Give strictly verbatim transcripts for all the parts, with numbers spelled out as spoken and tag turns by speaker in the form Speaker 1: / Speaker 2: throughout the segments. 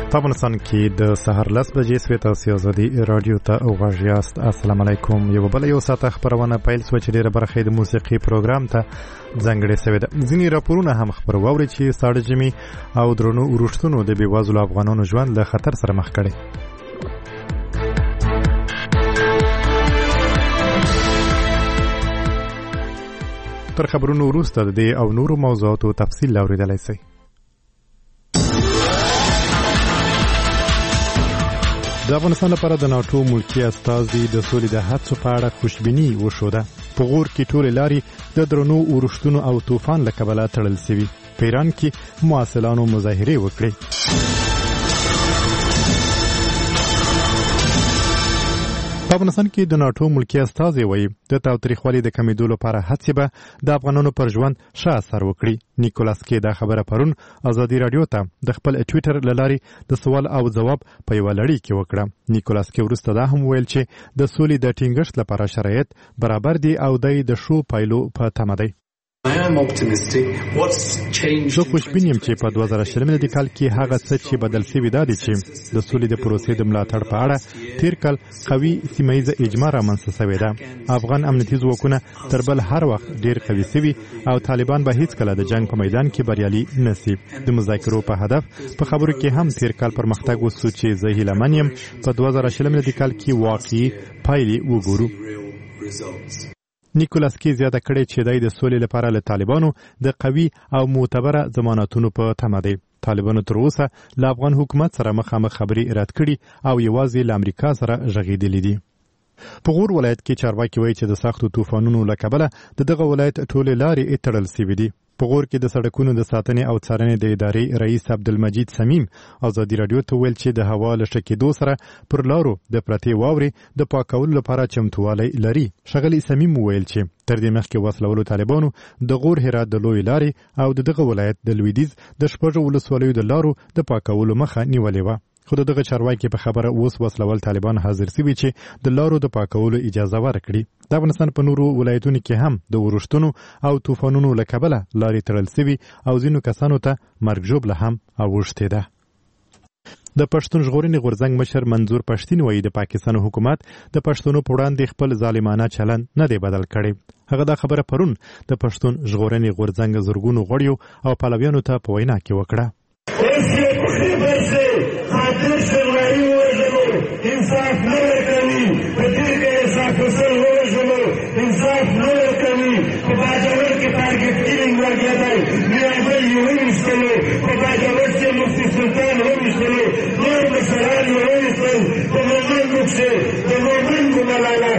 Speaker 1: په افغانستان کې د سهار لس بجې سوې تاسو ازادي رادیو ته غوږ یاست. السلام علیکم. یو بل یو ساعت خبرونه پیل سو چې ډیره برخه د موسیقي پروګرام ته ځانګړې شوې ده. ځینې راپورونه هم خبرو واوري چې ساړه ژمي او درنو ورښتونو د بېوزلو افغانانو ژوند له خطر سره مخ کړي. تر خبرونو وروسته د دې او نورو موضوعاتو تفصیل اورېدلی شئ. د افغانستان لپاره د ناټو ملکی استازي د سولې د هڅو په اړه خوشبیني وښوده. په غور کې ټولې لارې د درنو اورښتونو او طوفان له کبله تړل شوي. په ایران کې محصلانو مظاهرې وکړې. په افغانستان کې د ناټو ملکی استازي وایي د تاوتریخوالي د کمیدو لپاره هڅې به د افغانانو پر ژوند ښه اثر وکړي. نیکولاس کې دا خبره پرون ازادي رادیو ته د خپل ټویټر له لارې د سوال او ځواب په یوه لړۍ کې وکړه. نیکولاس کې وروسته دا هم ویل چې د سولې د ټینګښت لپاره شرایط برابر دي او دی د ښو پایلو په تمه دی. زه خوشبین یم چې په دوه زره شل میلادي کال کې هغه څه چې بدل شوي دا دي چې د سولې د پروسې د ملاتړ په اړه تیر کال قوي سیمه ییزه اجماع رامنځته شوې ده. افغان امنیتي ځواکونه تر بل هر وخت ډېر قوي شوي او طالبان به هیڅکله د جنګ په میدان کې بریالي نه شي. د مذاکرو په هدف په خبرو کې هم تیر کال پرمختګ وشو چې زه هیله من یم په دوه زره شل میلادي کال کې واقعي پایلې وګورو. نیکولاس کې زیاته کړې چې دی د سولې لپاره له طالبانو د قوي او معتبره ضمانتونو په تمه دی. طالبانو تر اوسه له افغان حکومت سره مخامخ خبرې رد کړي او یوازې له امریکا سره غږېدلي دي. په غور ولایت کې چارواکي وایي چې د سختو طوفانونو له کبله د دغه ولایت ټولې لارې تړل شوي دي. په غور کې د سړکونو د ساتنې او څارنې د ادارې رئیس عبدالمجید سمیم ازادي رادیو ته ویل چې د هوا له ښه کېدو سره پر لارو د پرتې واورې د پاکولو لپاره چمتووالی لري. ښاغلي سمیم وویل چې تر دې مخکې وسلولو طالبانو د غور هرات د لویې لارې او د دغه ولایت د لویدیځ د شپږو ولسوالیو د لارو د پاکولو مخه نیولې وه. خو د دغه چارواکي په خبره اوس وسلول طالبان حاضر شوي چې د لارو د پاکولو اجازه ورکړي. د افغانستان په نورو ولایتونو کې هم د ورښتونو او طوفانونو له کبله لارې تړل شوي او ځینو کسانو ته مرګ ژوبله هم اوښتې ده. د پښتون ژغورنې غورځنګ مشر منظور پښتین وایي د پاکستان حکومت د پښتنو په وړاندې خپل ظالمانه چلند نه دی بدل کړی. هغه دا خبره پرون د پښتون ژغورنې غورځنګ زرګونو غړیو او پلویانو ته په وینا کې وکړه. انصاف نه کوي په دې کې انصاف وسل وژنو انصاف نه کوي په باجوړ کې ټارګټ کیلینګ ورګیدل نه بل یو وشتلو په باجوړ کې مفتي سلطان وشتلو نور مشران وشتل په مومن مخشه په مومن ګملاله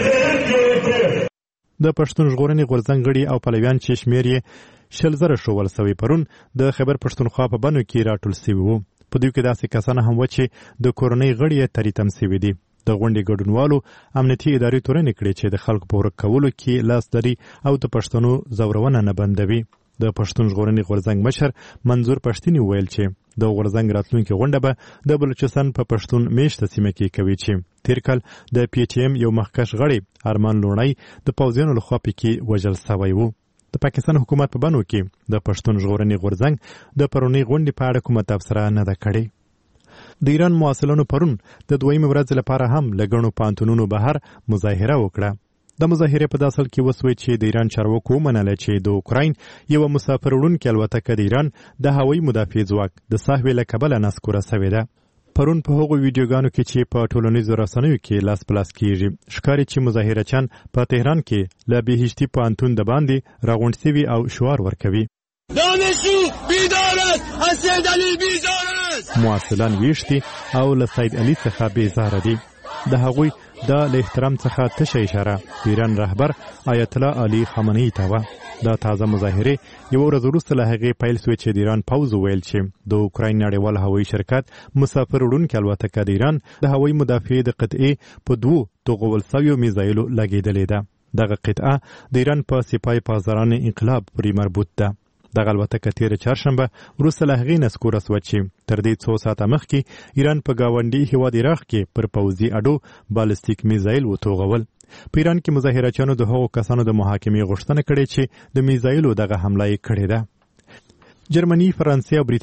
Speaker 1: د پښتون ژغورنې غورځنګ غړي او پلویان چې شمېر یې شل زره شول سوی پرون د خیبر پښتونخوا په بنو کې راټول سوي وو. په دوی کې داسې کسان هم و چې د کورنۍ غړي یې تریتم سوي دي. د غونډې ګډونوالو امنیتي ادارې تورنې کړې چې د خلکو په ورک کولو کې لاس لري او د پښتنو ځورونه نه بندوي. د پښتون ژغورنې غورځنګ مشر منظور پښتین وویل چې د غورځنګ راتلونکې غونډه به د بلوچستان په پښتون میشته سیمه کې کوي چې تیر کال د پی ټي ایم یو مخکښ غړی ارمان لوڼی د پوځیانو لخوا پکې وژل سوی و. د پاکستان حکومت په بنو کې د پښتون ژغورنې غورځنګ د پرونۍ غونډې په اړه کومه تبصره نه ده کړې. د ایران محصلانو پرون د دویمې ورځې لپاره هم له ګڼو پوهنتونونو بهر مظاهره وکړه. د مظاهرې په داسل کې وسوي چې د ایران چارواکو ومنله چې د اوکراین یوه مسافر وړونکې الوتکه د ایران د هوایي مدافع ځواک د سهوې له کبله نسکوره سوې ده. پرون په هغو ویډیوګانو کې چې په ټولنیزو رسنیو کې لاس په لاس کېږي ښکاري چې مظاهرچیان په تهران کې له بهشتي پوهنتون د باندې راغونډ سوي او شعار ورکوي. دانشجو بیدارت، سید علي بیزارت. محصلان ویښتي او له سید علي څخه بیزاره دي. د هغوی دا له احترام څخه تشه اشاره د ایران رهبر آیت الله علي خامنه‌ای ته وه. دا تازه مظاهرې یوه ورځ وروسته له هغې پیل سوې چې د ایران پوځ وویل چې د اوکراین نړیوال هوایي شرکت مسافر وړونکې الوتکه د ایران د هوایي مدافعې د قطعې په دوو توغول سویو میزایلو لګېدلې ده. دغه قطعه د ایران په سپاه پاسداران انقلاب پورې مربوط ده. دغه الوتکه تېره چهارشنبه وروسته له هغې نه سکوره سوه چې تر دې څو ساعته مخکې ایران په ګاونډي هېواد عراق کې پر پوځي اډو بالستیک میزایل وتوغول. په ایران کې مظاهرچیانو د هغو کسانو د محاکمې غوښتنه کړې چې د میزایلو دغه حمله یې کړې ده. جرمني، فرانسې او بریتانیا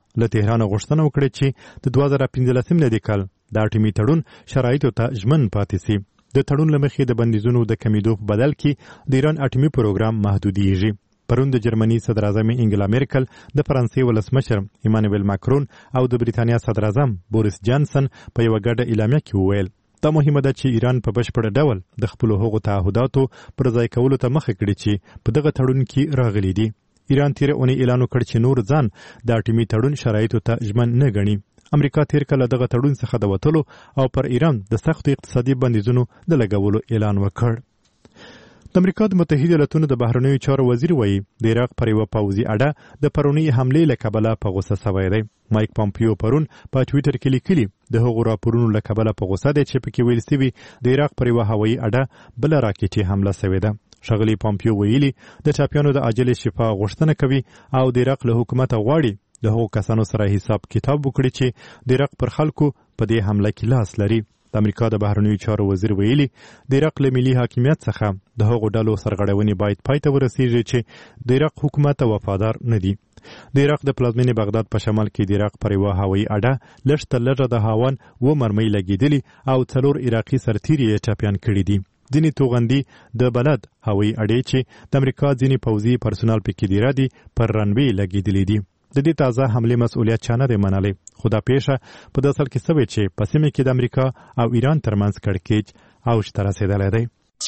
Speaker 1: له تهران غوښتنه وکړه چې د دوه زره پنځلسم میلادي کال د اټومي تړون شرایطو ته ژمن پاتې شي. د تړون له مخې د بندیزونو د کمیدو په بدل کې د ایران اټومي پروګرام محدودیږي. پرون د جرمني صدر اعظم انګلا میرکل، د فرانسې ولسمشر ایمانوئل ماکرون او د بریتانیا صدر اعظم بوریس جانسن په یو غټه اعلامیه کې وویل دا مهمه ده چې ایران په بشپړ ډول د خپل هغو تعهداتو پر ځای کولو ته مخه کړي چې په دغه تړون کې راغلي دي. ایران تیر اونۍ اعلان وکړ چې نور ځان د اټومي تړون شرایطو ته ژمن نه ګڼي. امریکا تیر کله دغه تړون څخه د وتلو او پر ایران د سختو اقتصادي بندیزونو د لګولو اعلان وکړ. د امریکا د متحده ایالاتونو د بهرنیو چارو وزیر وایي د عراق پر یوه پوځي اډه د پرونۍ حملې له کبله په غوسه سوی دی. مایک پامپیو پرون په ټویټر کې لیکلي د هغو راپورونو له کبله په غوسه دی چې پکې ویل سوي د عراق پر یوه هوایي اډه بله راکټي حمله سوې ده. ښاغلي پامپیو ویلي د ټاپیانو د عاجلې شفا غوښتنه کوي او د عراق له حکومته غواړي د هغو کسانو سره حساب کتاب وکړي چې د عراق پر خلکو په دې حمله کې لاس لري. د امریکا د بهرنیو چارو وزیر ویلي د عراق له ملي حاکمیت څخه د هغو ډلو سرغړونې باید پای ته ورسیږي چې د عراق حکومت ته وفادار نه دي. د عراق د پلازمینې بغداد په شمال کې د عراق پر یوه هوایي اډه لږ تر لږه د هاون اوه مرمۍ لګېدلي او څلور عراقي سرتیري یې ټپیان کړي دي. ځینې توغندي د بلد هوایي اډې چې د امریکا ځینې پوځي پرسونال پکې دیره دي پر رنوې لګېدلي دي. د دې تازه حملې مسؤلیت چا نه دی منلی، خو دا پیښه په دې اصل کې سوې چې په سیمه کې د امریکا او ایران ترمنځ کړکېچ اوج ته رسېدلی دی.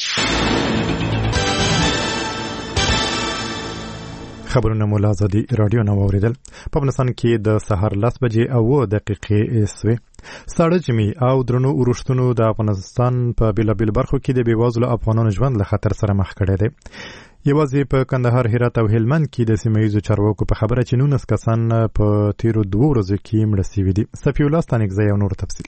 Speaker 1: خبرونه مو له ازادي راډیو نه واورېدل. په افغانستان کې د سهار لس بجې او اوه دقیقې سوې. ساړه ژمي او درنو اورښتونو د افغانستان په بېلابېلو برخو کې د بېوزلو افغانانو ژوند له خطر سره مخ کړی دی. یوازې په کندهار، هرات او هلمند کې د سیمه ییزو چارواکو په خبره چې نولس کسان په تیرو دوو ورځو کې مړه سوي دي. صفي الله ستانکزی او نور تفصیل.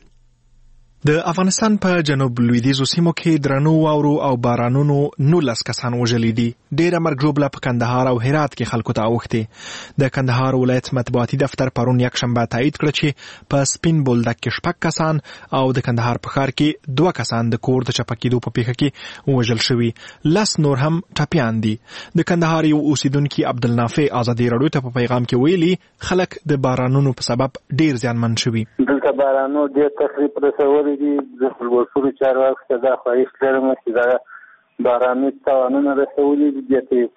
Speaker 2: د افغانستان په جنوب لویدیځو سیمو کې درنو واورو او بارانونو نولس کسان وژلي دي. ډېره مرګ ژوبله په کندهار او هرات کې خلکو ته اوښتې. د کندهار ولایت مطبوعاتي دفتر پرون یکشنبه تایید کړه چې په سپین بولدک کې شپږ کسان او د کندهار په ښار کې دوه کسان د کور د چپه کېدو په پیښه کې وژل شوي. لس نور هم ټپیان دي. د کندهار یو اوسیدونکي عبدالنافع ازادي راډیو ته په پیغام کې ویلي خلک د بارانونو په سبب ډېر زیانمن شوي.
Speaker 3: دلته بارانو ډېر تخریب رسولی دي. د خپلواکو چارواکو ته دا خواهش لرم چې دا باراني تاوانونه رسولي دي.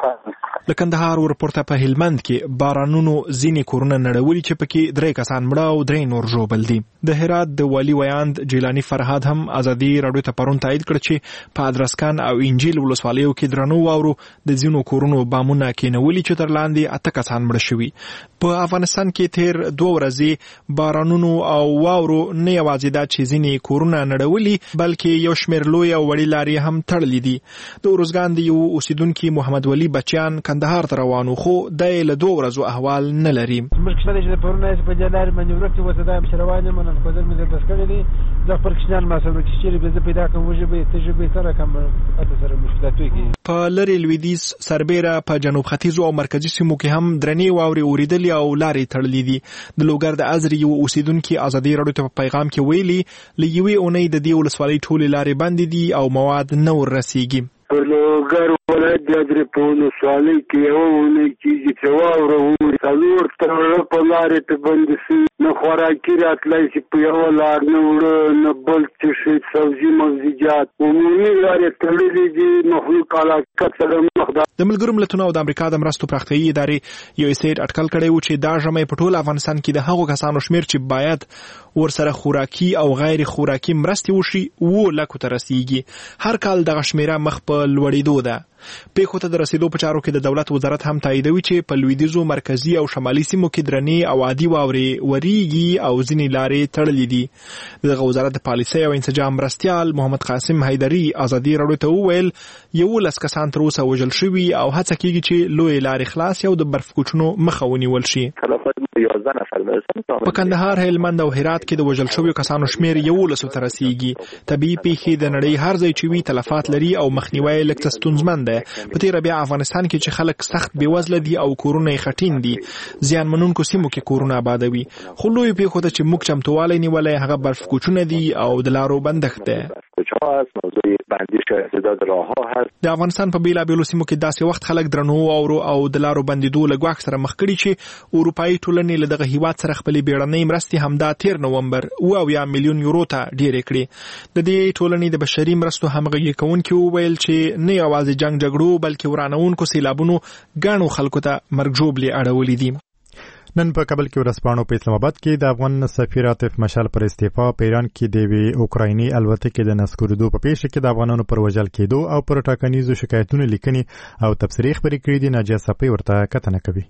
Speaker 2: د کندهار ورپورته په هلمند کې بارانونو ځینې کورونه نړولي چې پکې درې کسان مړه او درې نور ژوبل دي. د هرات د والي ویاند جیلانی فرهاد هم ازادي راډیو ته پرون تایید کړ چې په ادرسکان او انجیل ولسوالیو کې درنو واورو د ځینو کورونو بامونه کېنولي چې تر لاندې اته کسان مړه شوي. په افغانستان کې تیر دوه ورځې بارانونو او واورو نه یوازې دا چې ځینې کورونه نړولي بلکې یو شمېر لوی او وړې لارې هم تړلې دي. د ارزګان د یو اوسیدونکي محمد ولی بچیان کندهار ته روانو خو د له دوه ورځو احوال نه لري.
Speaker 4: مخکې چې پرونه په جلال باندې ورته وته د مشروانه من په ځل مې بس کړی دي د خپل کشنان ما سره چې چیرې به پیدا کوم وجه به تجربه سره کوم اته سره مشکلات وي.
Speaker 2: په لری لویدیز سربېره په جنوب ختیځو او مرکزي سیمو کې هم درنې واوري اوریدلې او لارې تړلې دي. د لوګر د ازري یو اوسیدونکي ازادي راډیو ته په پیغام کې ویلي لږوي اونۍ د دې ولسوالۍ ټولې لارې بندې دي او مواد نه ورسیږي.
Speaker 5: په لوګر ولایت د ازري په ولسوالۍ کې یو اونۍ کېږي چې واوره ووري څلور تړه په لارې ته بندې شي. نه خوراکي راتلی شي په یوه لار نه وړه نه بل څه شي سبزي مغزیجات عمومي لارې تړلې دي. مخلوق علاقه سره مخ ده.
Speaker 2: د ملګرو ملتونو او د امریکا د مرستو پراختیایي ادارې یو اسټیټ اټکل کړی و چې دا ژمی په ټول افغانستان کې د هغو کسانو شمیر چې باید ورسره خوراکي او غیر خوراکي مرستې وشي اووه لکو ته رسیږي. هر کال دغه شمیره مخ په لوړېدو ده. پیښو ته د رسیدو په چارو کې د دولت وزارت هم تاییدوي چې په لویدیځو، مرکزي او شمالي سیمو کې درنې او عادي واورې وریږي او ځینې لارې تړلې دي. دغه وزارت د پالیسۍ او انسجام مرستیال محمد قاسم حیدري ازادي راډیو ته وویل یولس کسان تر اوسه وژل شوي او هڅه کېږي چې لویې لارې خلاصې او د برف کوچونو مخه ونیول شي. په کندهار، هلمند او هرات کې د وژل شویو کسانو شمیر یولسو ته رسیږي. طبیعي پیښې د نړۍ هر ځای چې وي تلفات لري او مخنیوی لږ څه ستونزمن ده. په تیر بیا افغانستان کې چې خلک سخت بېوزله دي او کورونه یې خټین دي، زیانمنونکو سیمو کې کورونه آبادوي. خو لوی پیښو ته چې موږ چمتووالی نیولی هغه برف کوچونه دي او د لارو بندښت ده. د افغانستان په بیلابیلو سیمو کې داسې وخت خلک درنو واورو او د لارو بندیدو له ګواښ سره مخ کړي چې اروپایي ټولنې له دغه هیواد سره خپلې بیړنۍ مرستې همدا تیر نومبر اوه اویا میلیون یورو ته ډېرې کړې. د دې ټولنې د بشري مرستو همغږي کوونکي وویل چې نه یوازې جنګ جګړو بلکې ورانوونکو سیلابونو ګڼو خلکو ته مرګ ژوبلې اړولې دي.
Speaker 1: نن په کابل کې ورځپاڼو په اسلام آباد کې د افغان سفیر عاطف مشال پر استعفا په ایران کې د یوې اوکرایني الوتکې د نسکورېدو په پیښه کې د افغانانو پر وژل کېدو او پر ټاکنیزو شکایتونو لیکنې او تبصرې خپرې کړې دي. ناجیه صفي ورته کتنه کوي.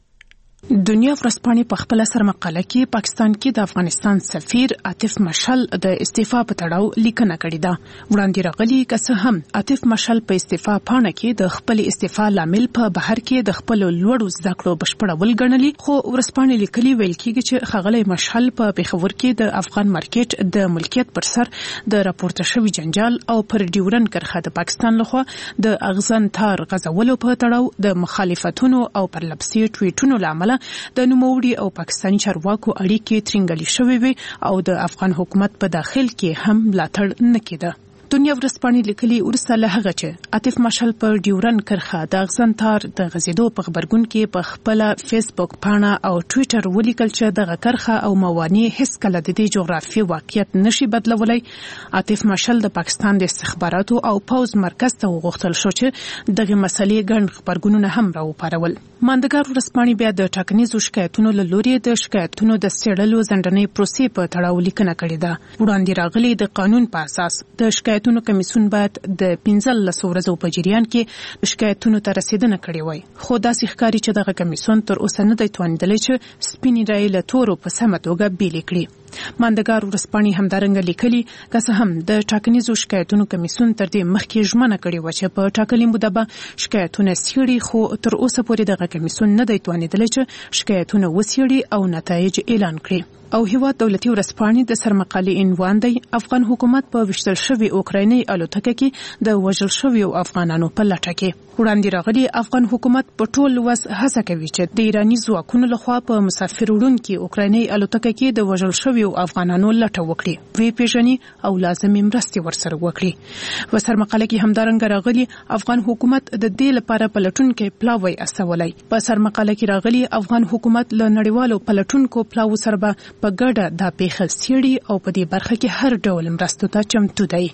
Speaker 6: دنیا ورځپاڼې په خپل سرمقاله کې پاکستان کې د افغانستان سفیر عاطف مشال د استعفا په تړاو لیکنه کړې ده. وړاندې راغلي که څه هم عاطف مشال په استعفا پاڼه کې د خپل استعفا لامل په بهر کې د خپل لوړو زده کړو بشپړول ګڼلي، خو ورځپاڼې لیکلي ویل کېږي چې ښاغلی مشال په پېښور کې د افغان مارکیټ د ملکیت پر سر د راپورته شوي جنجال او پر ډیورن کرښه د پاکستان لخوا د اغزن تار غځولو په تړاو د مخالفتونو او پرلپسې ټویټونو له امله د نوموړي او پاکستاني چارواکو اړیکې ترنګلې شوې وي او د افغان حکومت په داخل کې هم ملاتړ نه کېده. دنیا ورځپاڼې لیکلي وروسته له هغه چې عاطف مشال پر ډیورن کرښه د اغزن تار د غځېدو په خبرګون کې په خپله فیسبوک پاڼه او ټویټر ولیکل چې دغه کرښه او موانع هیڅکله د دې جغرافیې واقعیت نشي بدلولی. عاطف مشال د پاکستان د استخباراتو او پوز مرکز ته وغوښتل شو چې دغه مسلې ګڼ خبرګونونه هم راوپارول. ماندګار ورځپاڼې بیا د ټاکنیزو شکایتونو له لورې د شکایتونو د څېړلو ځنډنۍ پروسې په تړاو لیکنه کړې ده. وړاندې راغلي د قانون په اساس د شکایتونو کمیسیون باید د پنځلس ورځو په جریان کې شکایتونو ته رسیدنه کړې وای، خو داسې ښکاري چې دغه کمیسیون تر اوسه نه دی توانیدلی چې سپینې رایې له تورو په سمه توګه بیلې کړي. ماندګار ورځپاڼې همدارنګه لیکلي که څه هم د ټاکنیزو شکایتونو کمیسیون تر دې مخکې ژمنه کړې وه چې په ټاکلې موده به شکایتونه څېړي، خو تر اوسه پورې دغه کمیسیون نه دی توانیدلی چې شکایتونه وڅېړي او نتایج اعلان کړي. او هیواد دولتي ورځپاڼې د سرمقالې عنوان دی افغان حکومت په ویشتل شوي اوکرایني الوتکه کې د وژل شویو افغانانو په لټه کې. وړاندې راغلي افغان حکومت په ټول وس هڅه کوي چې د ایراني ځواکونو لخوا په مسافر وړونکي اوکرایني الوتکه کې د وژل شویو افغانانو لټه وکړي، وی پیژني او لازمي مرستې ورسره وکړي. په سرمقاله کې همدارنګه راغلي افغان حکومت د دې لپاره پلټونکي پلاوی استولی. په سرمقاله کې راغلي افغان حکومت له نړیوالو پلټونکو پلاو سره په ګډه دا پیښه څېړي او په دې برخه کې هر ډول مرستو ته چمتو دی.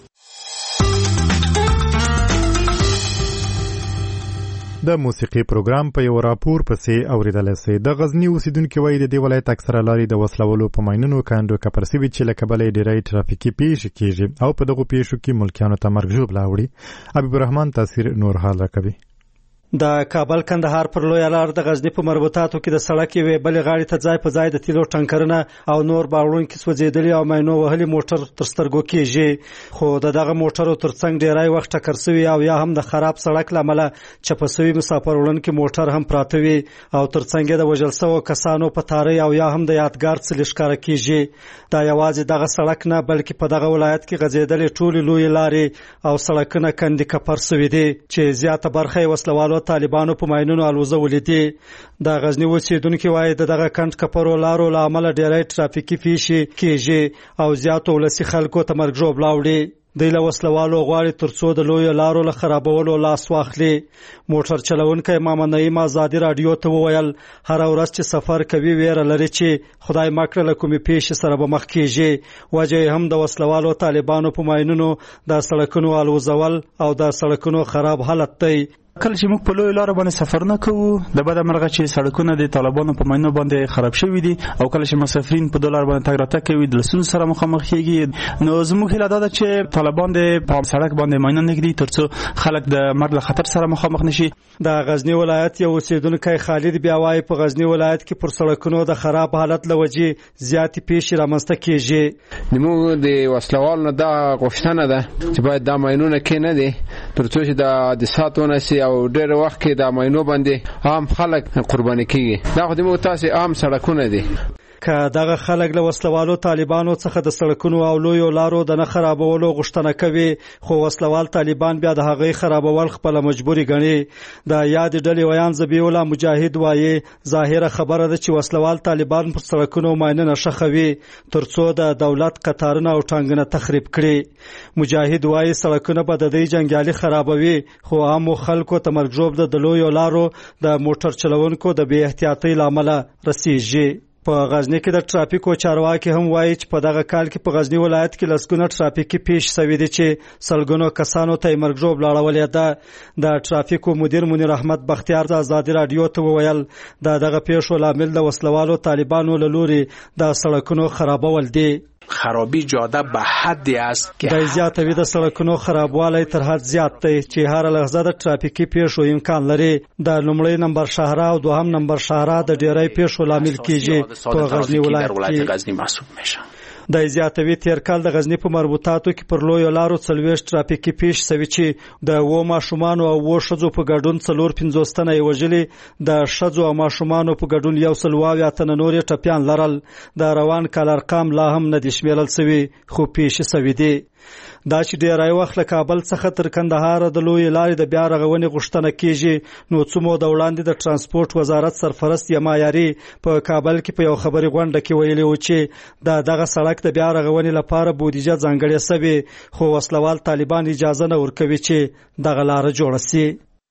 Speaker 1: د موسیقي پروګرام په یو راپور پسې اوریدلای شئ. د غزنی اوسیدونکو وایي د دې ولایت اکثره لارې د وسلولو په ماینونو کاندو کپر سوي چې له کبله ډېری ترافیکي پیښې کېږي او په دغو پیښو کې ملکیانو ته مرګ ژوبله اوړي. حبیب الرحمن تاثیر نور حال راکوي.
Speaker 7: د کابل کندهار پر لویه لار د غزنی په مربوطاتو کې د سړک یوې بلې غاړې ته ځای په ځای د تیلو ټانکرونه او نور باروړونکي سوځېدلي او ماینو وهلي موټر تر سترګو کېږي، خو د دغه موټرو ترڅنګ ډیری وخت ټکر سوي او یا هم د خراب سړک له امله چپه سوي مسافر وړونکي موټر هم پراته وي او ترڅنګ یې د وژل سوو کسانو په تارۍ او یا هم د یادګار څلي ښکاره کېږي. دا یوازې دغه سړک نه بلکې په دغه ولایت کې غځېدلې ټولې لویې لارې او سړکونه کندې کپر سوي دي چې زیاته برخه یې وسلوالو طالبانو په ماینونو الوزولې دي. د غزنی اوسیدونکي وایي د دغه کند کپرو لارو له امله ډیری ترافیکي پیښې کېږي او زیاتو ولسي خلکو ته مرګ ژوبله اوړي. دوی له وسلوالو غواړي تر څو د لویو لارو له خرابولو لاس واخلي. موټر چلونکی ماما نعیم ازادي راډیو ته وویل هره ورځ چې سفر کوي ویره لري چې خدای مکړه له کومې پیښې سره به مخ کېږي. وجه هم د وسلوالو طالبانو په ماینونو د سړکونو الوزول او د سړکونو خراب حالت دی.
Speaker 8: کله چې موږ په لوی لار باندې سفر نه کوو د بده مرغه چې سړکونه د طالبانو په ماینو باندې خراب شوي دي او کله چې مسافرین په دولار باندې تګ راتګ کوي د لسونو سره مخامخ کېږي. نو زموږ هیله دا ده چې طالبان د په سړک باندې ماینه نږدي تر څو خلک د مرګ له خطر سره مخامخ نشي.
Speaker 7: د غزنی ولایت یو اوسیدونکی خالد بیا وایي په غزنی ولایت کې پر سړکونو د خراب حالت له وجې زیاتې پیښې رامنځته کېږي.
Speaker 9: زموږ د وسلوالو نه دا غوښتنه ده چې باید دا ماینونه کې نه دي تر څو چې د حادثات ونشي او ډېر وخت کې د ماینو باندې عام خلک قرباني کیږي. دا خو د مو تاسو عام سړکونه دي.
Speaker 7: که دغه خلک له وسلوالو طالبانو څخه د سړکونو او لویو لارو د نه خرابولو غوښتنه کوي خو وسلوال طالبان بیا د هغې خرابول خپله مجبوري ګڼي د یاد ډلې ویان ذبیح الله مجاهد وایي ظاهره خبره ده چې وسلوال طالبان پر سړکونو ماینونه ښخوي تر څو د دولت قطارونه او ټانګونه تخریب کړي مجاهد وایي سړکونه به د دې جنګیالي خرابوي خو عامو خلکو ته مرګ ژوب د لویو لارو د موټر چلونکو د بې احتیاطۍ له امله رسیږي په غزنی کې د ټرافیکو چارواکي هم وایي چې په دغه کال کې په غزنی ولایت کې لسګونه ټرافیکي پیښې شوې دي چې سلګونو کسانو ته یې مرګ ژوب لاړولې ده د ټرافیکو مدیر منیر احمد بختیار د ازادي راډیو ته وویل د دغه پیښو لامل د وسلوالو طالبانو له لوري د سړکونو خرابول دي
Speaker 10: خرابی جاده به حدی است که
Speaker 7: د زیاتوي د سړکونو خرابوالی تر حد زیات دی چې هر لحظه د ټرافیکي پیښو امکان لري د لومړی نمبر شهره او دوهم نمبر شهره د ډیری پیښو لامل کیږي په غزنی ولایت
Speaker 10: غزنی محسوب میشه
Speaker 7: د زیاتوي تیر کال د غزنی په مربوطاتو کې پر لویو لارو څلوېښت ټرافیکي پیښې شوې چې د اوو ماشومانو او اوو ښځو په ګډون څلور پنځوس تنه یې وژلي د ښځو او ماشومانو په ګډون یو سل اویا تنه نور یې ټپیان لرل د روان کال ارقام لا هم نه دي شمیرل شوي خو پیښې شوې دي دا چې ډیری وخت له کابل څخه تر کندهار د لوی لارې د بیا رغونې غوښتنه کیږي نو څو مو د وړاندې د ترانسپورت وزارت سرپرست یما یاري په کابل کې په یو خبري غونډه کې ویلي و چې د دغه سړک د بیا رغونې لپاره بودیجه ځانګړې شوې خو وسلوال طالبان اجازه نه ورکوي چې دغه لار جوړه شي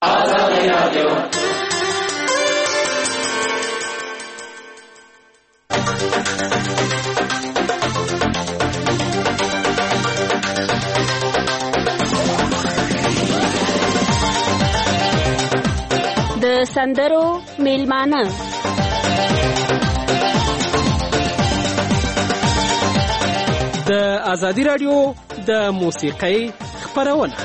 Speaker 11: سندرو میلمانه
Speaker 12: د ازادي راډیو د موسیقۍ خپرونه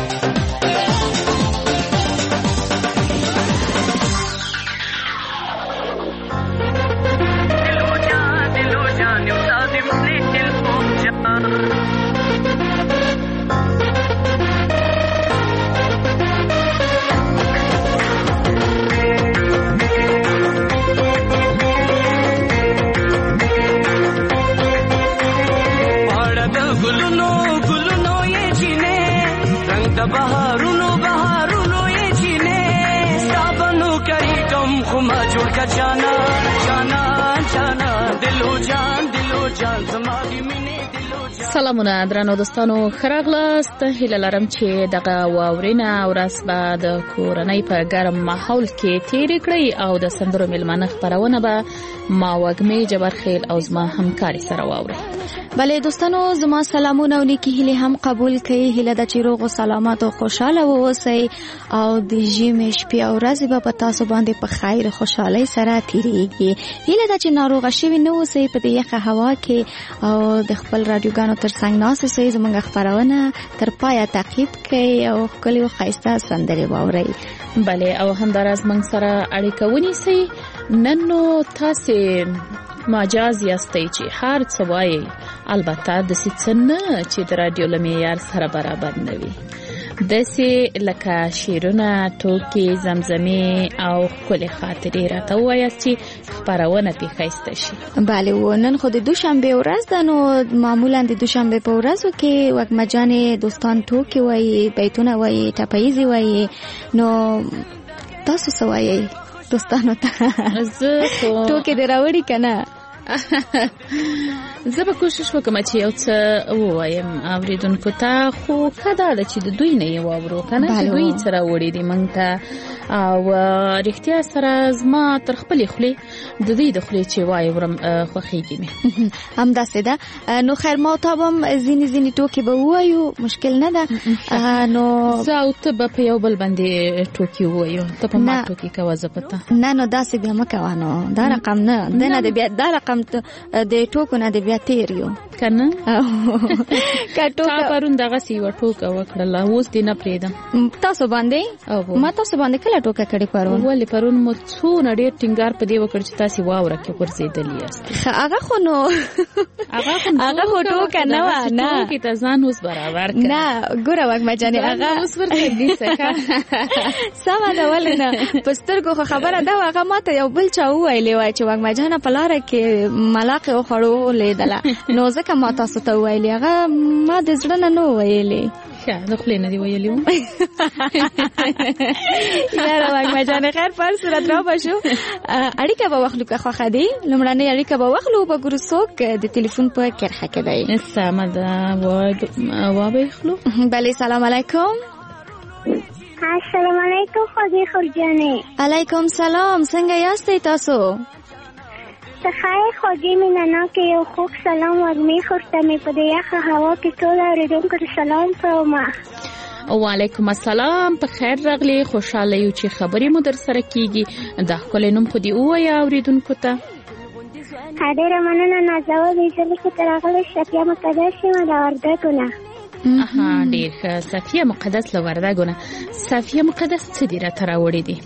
Speaker 13: بهارونو بهارونو یې چینه سابنو کوي کوم خو ما جوړ کا جانا جانا جانا دلو جان دلو جان زما دی مینه دلو جان
Speaker 6: سلامونه درنو دوستانو خراغلاست هیله لرم چې دغه واورینه ورځ به د کورنۍ په ګرم ماحول کې تیر کړئ او د سندرو میلمانه خبرونه به ما وګمې جبرخیل او زما همکاري سره واوري
Speaker 14: بله دوستانو زما سلامونه او نیکی هیله هم قبول کړئ هیله د چې روغ او سلامت او خوشاله اوسئ او د ژمي شپې او ورځې به په تاسو باندې په خیر خوشحالۍ سره تیریږي هیله د چې ناروغه شوي نه اوسئ په دې یخه هوا کې او د خپل رادیوګانو تر څنګ ناست اوسئ زموږ خپرونه تر پایه تعقیب کړئ او ښکلې او ښایسته سندرې واورئ
Speaker 6: بله او همداراز موږ سره اړیکه ونیسئ نن نو تاسې مجاز یاستئ چې هر څه وایي البته داسې څه نه چې د راډیو له معیار سره برابر نه وي داسې لکه شعرونه ټوکې زمزمې او ښکلې خاطرې راته ووایاست چې خپرونه پرې ښایسته شي
Speaker 14: بله و نن خو د دوشنبې ورځ ده نو معمولا د دوشنبې په ورځو کې وږمه جانې دوستان ټوکې وایي بیتونه وایي ټپیزې وایي نو تاسو څه وایئ دوستانو ته ټوکې دې راوړي که نه
Speaker 6: زه به کوشش وکم چې یو څه ووایم اوریدونکو ته خو ښه دا ده چې د دوی نه یې واورو که نه چې دوی څه راوړي دي موږ ته او رښتیا سره زما تر خپلې خولې د دوی د خولې چې واورم خوښېږي مې
Speaker 14: همداسې ده نو خیر ما تا به هم ځینې ځینې ټوکې به ووایو مشکل نه ده نو
Speaker 6: زه او ته به په یو بل باندې ټوکې ووایو ته په ما ټوکې کوه زه په تا
Speaker 14: نه نو داسې بیا مه کوه نو دا رقم نه ده نه د بیا دا رقم د ټوکو نه د بیا تیر یو
Speaker 6: که نه تا پرون دغسې یوه ټوکه وکړله اوس دې نه پرېږدم
Speaker 14: تاسو باندې ما تاسو باندې کله ولا ټوکه کړې پرون؟
Speaker 15: ولې پرون مو څونه ډېر ټینګار په دې وکړ چې تاسې واوره کې غورځېدلي یاست.
Speaker 14: هغه خو نو
Speaker 15: هغه خو
Speaker 14: هغه خو ټوکه نه وه. نه
Speaker 15: ټوکې ته ځان اوس برابر کړه.
Speaker 14: نه ګوره وږمه جانې هغه
Speaker 15: اوس ورته نیسه
Speaker 14: سمه ده. ولې نه په سترګو خو خبره ده. هغه ما ته یو بل چا وویلې وای چې وږمه جانه په لاره کې ملاقې وخوړو لیدله نو ځکه ما تاسو ته وویلې. هغه ما د زړه نه نه وویلې.
Speaker 15: ښه د خولې نه دې ویلې وو.
Speaker 14: یاره وږمه جانې خیر په هر صورت رابه شو. اړیکه به واخلو که خوښه دی. لومړنۍ اړیکه به واخلو. به ګورو څوک د تلیفون په کرښه کې دی.
Speaker 15: سمه ده وابخلو.
Speaker 14: بله سلام علیکم.
Speaker 16: السلام علیکم خوږې خورجانې.
Speaker 14: علیکم سلام. څنګه یاستئ تاسو؟
Speaker 16: ته خیر خوږې مینه ناکې یو خوږ سلام وږمې خور ته مې په دې یخه هوا کې ټول اورېدونکو ته سلام کوم.
Speaker 15: وعلیکم السلام. په خیر راغلی. خوشحاله یو چې خبرې مو در سره کیږي. دا ښکلی نوم خو دې ووایه اورېدونکو ته.
Speaker 16: ډېره مننه نازوه. دې ځلې کې ته راغلی صفیه مقدس یم د وردګو نه.
Speaker 15: اها ډېر ښه. صفیه مقدس له وردګو نه. صفیه مقدس څه دې راته راوړي دي؟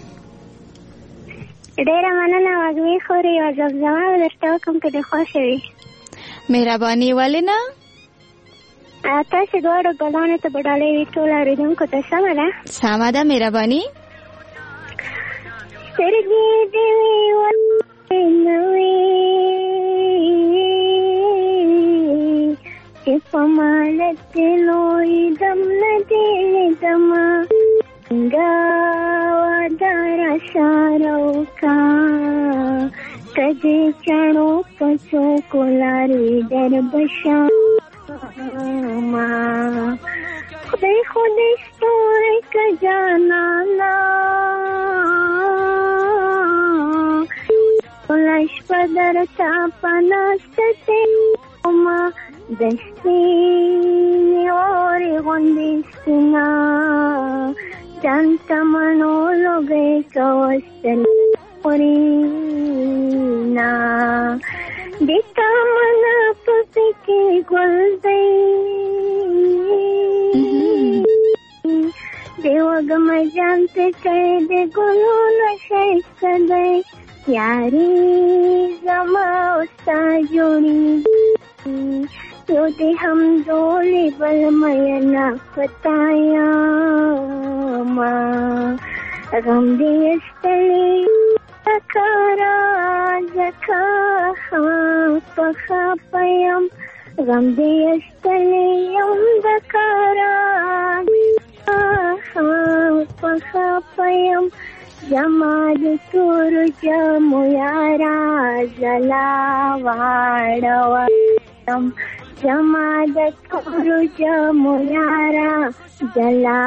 Speaker 16: ډېره مننه وږمې خورې. یوه زمزمه به درته وکړم که دې خوښه وي.
Speaker 14: مهرباني. ولې نه؟
Speaker 16: تاسې دواړو ګلانو ته به ډالۍ وي ټول اورېدونکو ته. سمه ده؟
Speaker 14: سمه ده. مهرباني.
Speaker 16: سترګې دې وي ولې نه وي چې په مالت دې لوی دم نه دې لیدمه څنګه واده راسره وکړه که دې چڼو په څوکو لارې در به شمه خدای خو دې ستوری که جانانه ټوله شپه درته په ناسته تېرومه د سپینې واورې غوندې سپینه ځان ته مڼو لوګی کوه سترګې خورېنه د تا منه په پکې ګل دی د وږمه جان پکې د ګلونو ښایسته دی یاري زما او ستا جوړېږي یو دې همزولې بل میینه پتا یمه غم دې ایستلی ځکه ځکه په خفه یم غم دې ایستلی یم ځکه په خفه یم زما د تورو جامو یاره ځلا واړوم زما د تورو جامو یاره ځلا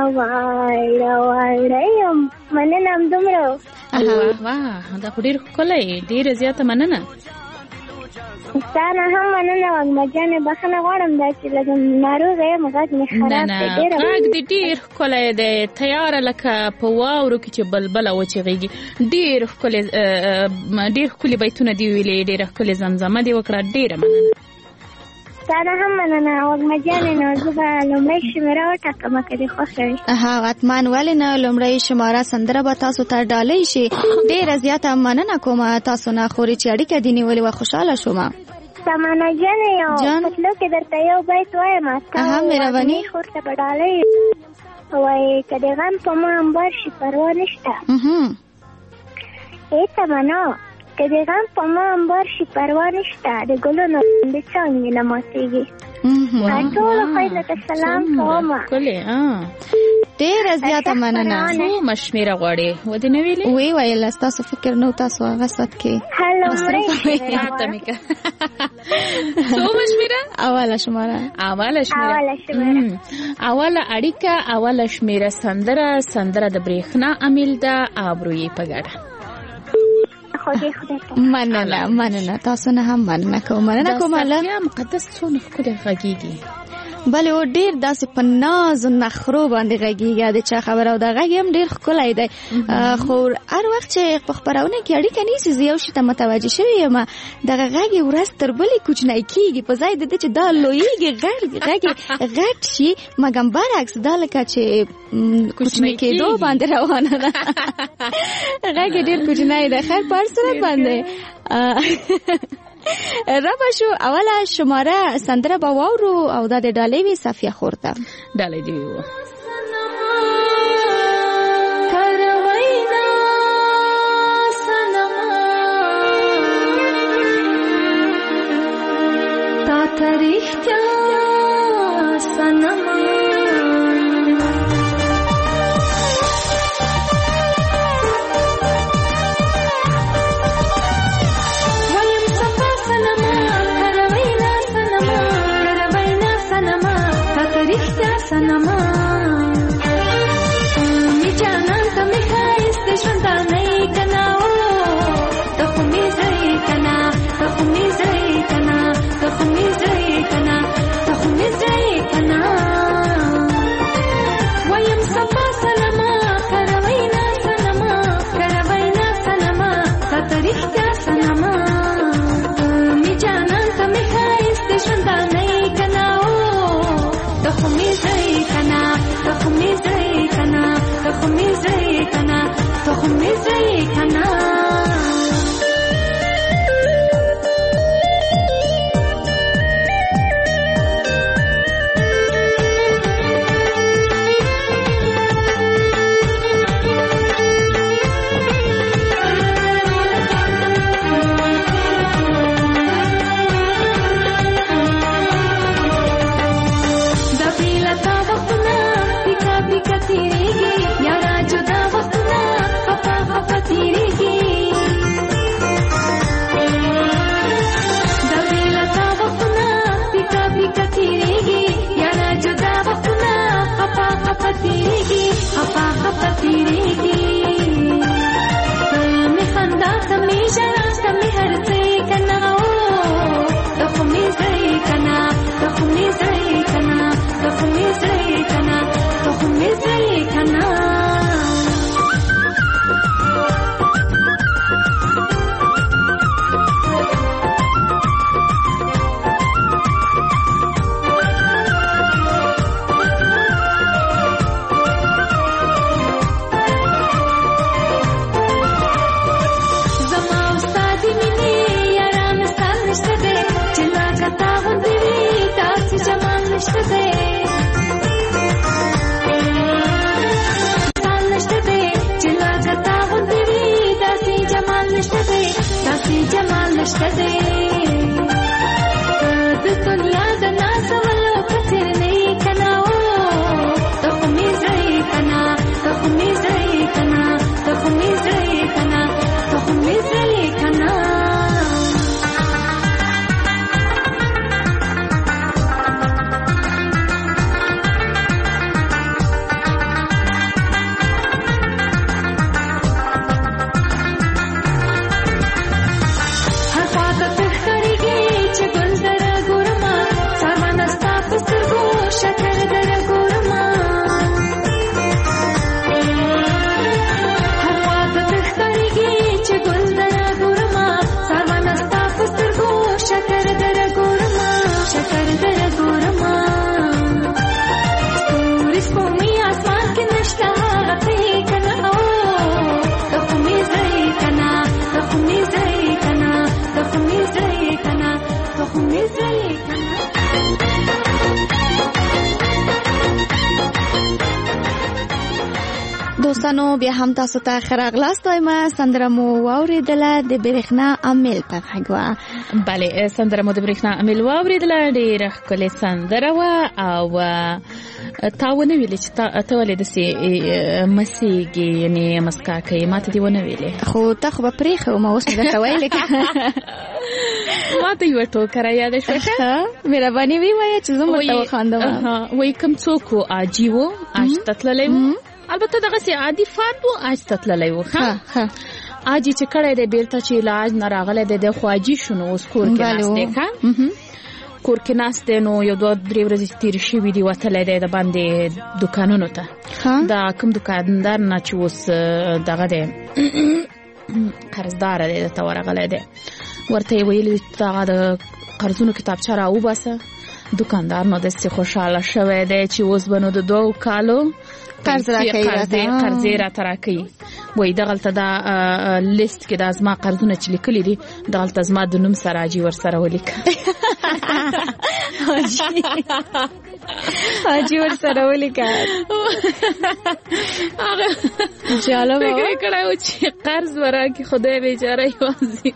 Speaker 16: واړوم. مننه همدومره.
Speaker 15: واه دا خو ډېر ښکلی. ډېره زیاته مننه.
Speaker 16: ستا نه هم مننه وږمه جانې. بخښنه غواړم دا چې لږ ناروغه یم غږ مې خراب دی.
Speaker 15: غږ دې ډېر ښکلی دی. تیاره لکه په واورو کې چې بلبله وچغېږي. ډېر ښکلی ډېر ښکلي بیتونه دې ویلې. ډېره ښکلې زمزمه دې وکړه. ډېره مننه.
Speaker 16: ستا نه هم مننه وږمه جانې. نو زه به لومړۍ شمېره وټاکمه که دې خوښه وي.
Speaker 14: ها حتما. ولې نه. لومړۍ شماره سندره به تاسو ته ډالۍ شي. ډېره زیاته مننه کومه تاسو نه خورې چې اړیکه دې نیولې وه. خوشحاله شوم.
Speaker 16: سمانه جانې یو پتلو کې درته یو بیت وایم.
Speaker 14: ها مهرباني.
Speaker 16: خور ته به ډالۍ وایي که د غم په ما امبار شي پروا نشته. ای تمنا که د غم په ما امبار شي پروا نشته د ګلونو د څانګې نه ماتېږي. ټولو خویندو ته سلام کوم.
Speaker 14: ډېره زیاته مننه.
Speaker 15: څومره شمېره غواړې ودې نه ویلې؟
Speaker 14: ویې ویله ستاسو فکر نه و تاسو هغه سات کې
Speaker 15: څومره شمېره؟
Speaker 14: اوله شماره.
Speaker 15: اوله شمېره. اوله اړیکه اوله شمېره سندره سندره د برېښنا امیل ده ابرویې په ګډه.
Speaker 14: مننه مننه. تاسو نه هم مننه کوم. مننه کوم. الله
Speaker 15: صفیه مقدس څونه ښکلی غږیږي.
Speaker 14: بلې او ډیر داسې په ناز او نخرو باندې غږیږي د چا خبره او د غږ هم ډیر ښکلی دی خو هر وخت چې په خپرونه کې اړیکه نیسي زه یو شي ته متوجه شوې یم دغه غږ یې ورځ تر بلې کوچنی کېږي په ځای د دې چې دا لویږي غږ غږ غټ شي مګم برعکس دا لکه چې کوچنی کېدو باندې روانه ده غږ ډیر کوچنی دی خیر په هر صورت باندې رابه شو اوله شماره سندره به واورو او دا د ډالۍ وي صفیه خور ته
Speaker 15: ډالۍ دې وي
Speaker 17: تاریخیا سنما ویم صفا سنما کروینا سنما کروینا سنما تاریخیا سنما می جانان ته می خایست ژوندانه کنا او ته خو می ځای کنا ته خو می ځای کنا ته خو می ځای کنا ته خو می ځای کنا ویم صفا سلامه کروینا سلامه کروینا سلامه تاریخیا سلامه می جانان ته می خایست ژوندانه کنا او ته خو می ځای کنا ته خو می ځای کنا ته خو می ځای کنا ته خو می ځای کنا
Speaker 14: دوستانو بیا هم تاسو ته ښه راغلاست وایم سندره مو واورېدله د برېښنا امیل په غږ وه
Speaker 15: بله سندره مو د برېښنا امیل واورېدله ډېره ښکلې سندره وه او تا ونه ویلې چې ته ولې داسې مسېږې یعنې مسکا کوې ما ته دې ونه ویلې
Speaker 14: خو ته خو به پرېښه وم اوس مې درته ویلې که
Speaker 15: ما ته یوه ټوکره یاده شوه
Speaker 14: مهرباني ویې وایه چې زه هم ورته وخاندم
Speaker 15: وایي کوم څوک و حاجي و حج ته تللی و البته دغسې عادي فرد و حج ته تللی و ښه حاجي چې کړی دی بېرته چې له حج نه راغلی دی دی خو حاجي شو نو اوس کور کې ناست دی ښه کور کې ناست دی نو یو دوه درې ورځې تېرې شوي دي وتلی دی د باندې دوکانونو ته دا کوم دوکاندار نه چې اوس دغه دی قرضداره دی دته ورغلی دی ورته یې ویلي چې هغه د قرضونو کتابچه راوباسه دوکاندار نو داسې خوشحاله شوی دی چې اوس به نو د دوو کالو
Speaker 14: قرض راکوي
Speaker 15: قرضې راته راکوي وایي دغلته دا لیست کې دا زما قرضونه چې لیکلي دي دغلته زما د نوم سره حاجي ورسره ولیکه
Speaker 14: حاجي ورسره ولیکه
Speaker 15: جالبه فکر یې کړی و چې قرض به راکړي خدای بیچاره یوازې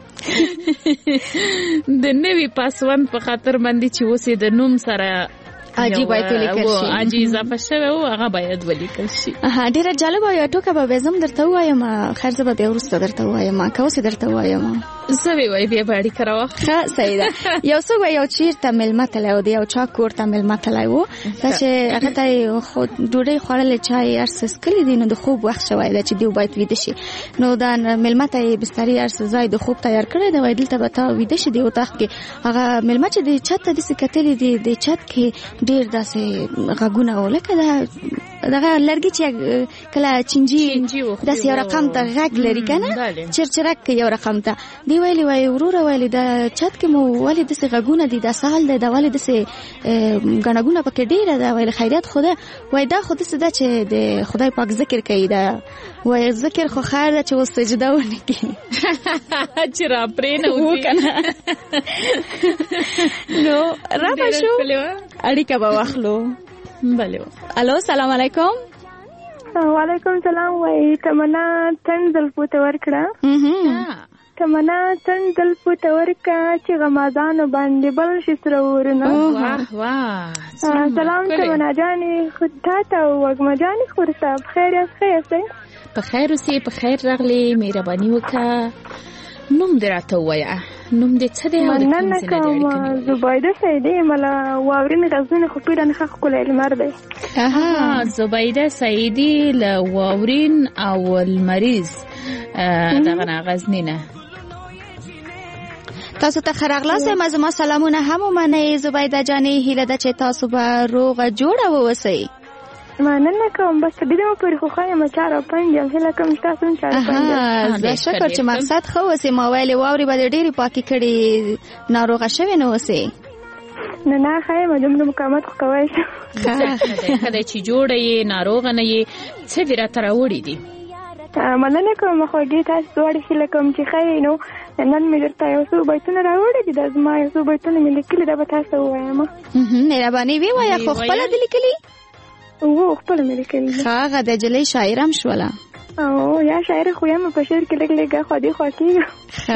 Speaker 15: د نوي پاسوند په خاطر باندې چې اوس یې د نوم سره
Speaker 14: حاجي باید ولیکل شي
Speaker 15: حاجي اضافه شوی و هغه باید ولیکل شي
Speaker 14: ډېره جالبه یو ټوکه به بیا زه هم درته ووایم خیر زه به بیا وروسته درته ووایم که اوس یې درته ووایم
Speaker 15: زه به یې وایي بیا به اړیکه راواخلو
Speaker 14: ښه صحیح ده یو څوک به یو چېرته مېلمه تللی و د یو چا کور ته مېلمه تللی و دا چې هغه ته یې ډوډۍ خوړلې چای هر څه څښلي دي نو د خوب وخت شوی ده چې دیو باید ویده شي نو دا مېلمه ته یې بسترې هر څه ځای د خوب تیار کړی دی وایي دلته به ته ویده شي دې اطاق کې هغه مېلمه چې د چت ته داسې کتلي دي د چت کې ډېر داسې غږونه و لکه دا دغه لرګي چې کله چینجي داسې یو رقم ته غږ لري که نه چرچرک یو رقم ته دی ویلي وایي وروره ویلي د چت کې مو ولې داسې غږونه دي دا سهال دی دا ولې داسې ګڼه ګونه پکې ډېره ده ویلي خیریت خو ده وایي دا خو داسې ده چې د خدای پاک ذکر کوي دا وایي ذکر خو خیر ده چې اوس سجده ونه کړي
Speaker 15: چې را پرې نه وځي
Speaker 14: نو رابه شو اړیکه به واخلو
Speaker 15: بله
Speaker 14: الو سلام علیکم
Speaker 18: وعلیکم سلام وای تمنا تنزل پوت ورکړه تمنا تنزل پوت ورکړه چې غمازان باندې بل شي سره ورنه
Speaker 15: واه واه
Speaker 18: سلام تمنا جانې خدای ته وګما جانې خورته بخیر یاست ښه یاست
Speaker 15: په خیر اوسې په خیر راغلې مهرباني وکړه نوم دې راته ووایه نوم دې څه دی او د کوم ځای نه دې اړیکه نیولې
Speaker 18: زبیده سعیدي مله واورین غزنین خو پیډه نښه ښکلی لمر دی
Speaker 15: زبیده سعیدي له واورین او لمریز دغه نه غزنینه
Speaker 14: تاسو ته ښه راغلاست وایم زما سلامونه هم ومنئ زبیده جانې هیله ده چې تاسو به روغه جوړه واوسئ
Speaker 18: مننه کوم بس ډېر مو پرې خو خایم چار او پنځ یم هله کوم تاسو هم چار پنځ
Speaker 14: زه شکر چې مقصد ښه اوسې ما ویلې واورې به دې ډېرې پاکې کړي ناروغه شوې نه اوسې
Speaker 18: نه نه خایم دومره مقاومت خو کوی شم
Speaker 15: ښه دی چې جوړه یې ناروغه نه یې څه دې راته راوړي دي
Speaker 18: مننه کوم خوږې تاسو دواړې هیله کوم چې ښه یې نو نن مې درته یو څو بیتونه راوړي دي دا زما یو څو بیتونه مې لیکلي دا به تاسو ووایم
Speaker 14: مهرباني ویې وایه خو خپله دې لیکلي
Speaker 18: او خپل مې لیکلي
Speaker 14: هغه د جلۍ شاعره هم شوله
Speaker 18: او یا شاعره خو یم په شعر کې لږ لږ خوا دې خوا کېږم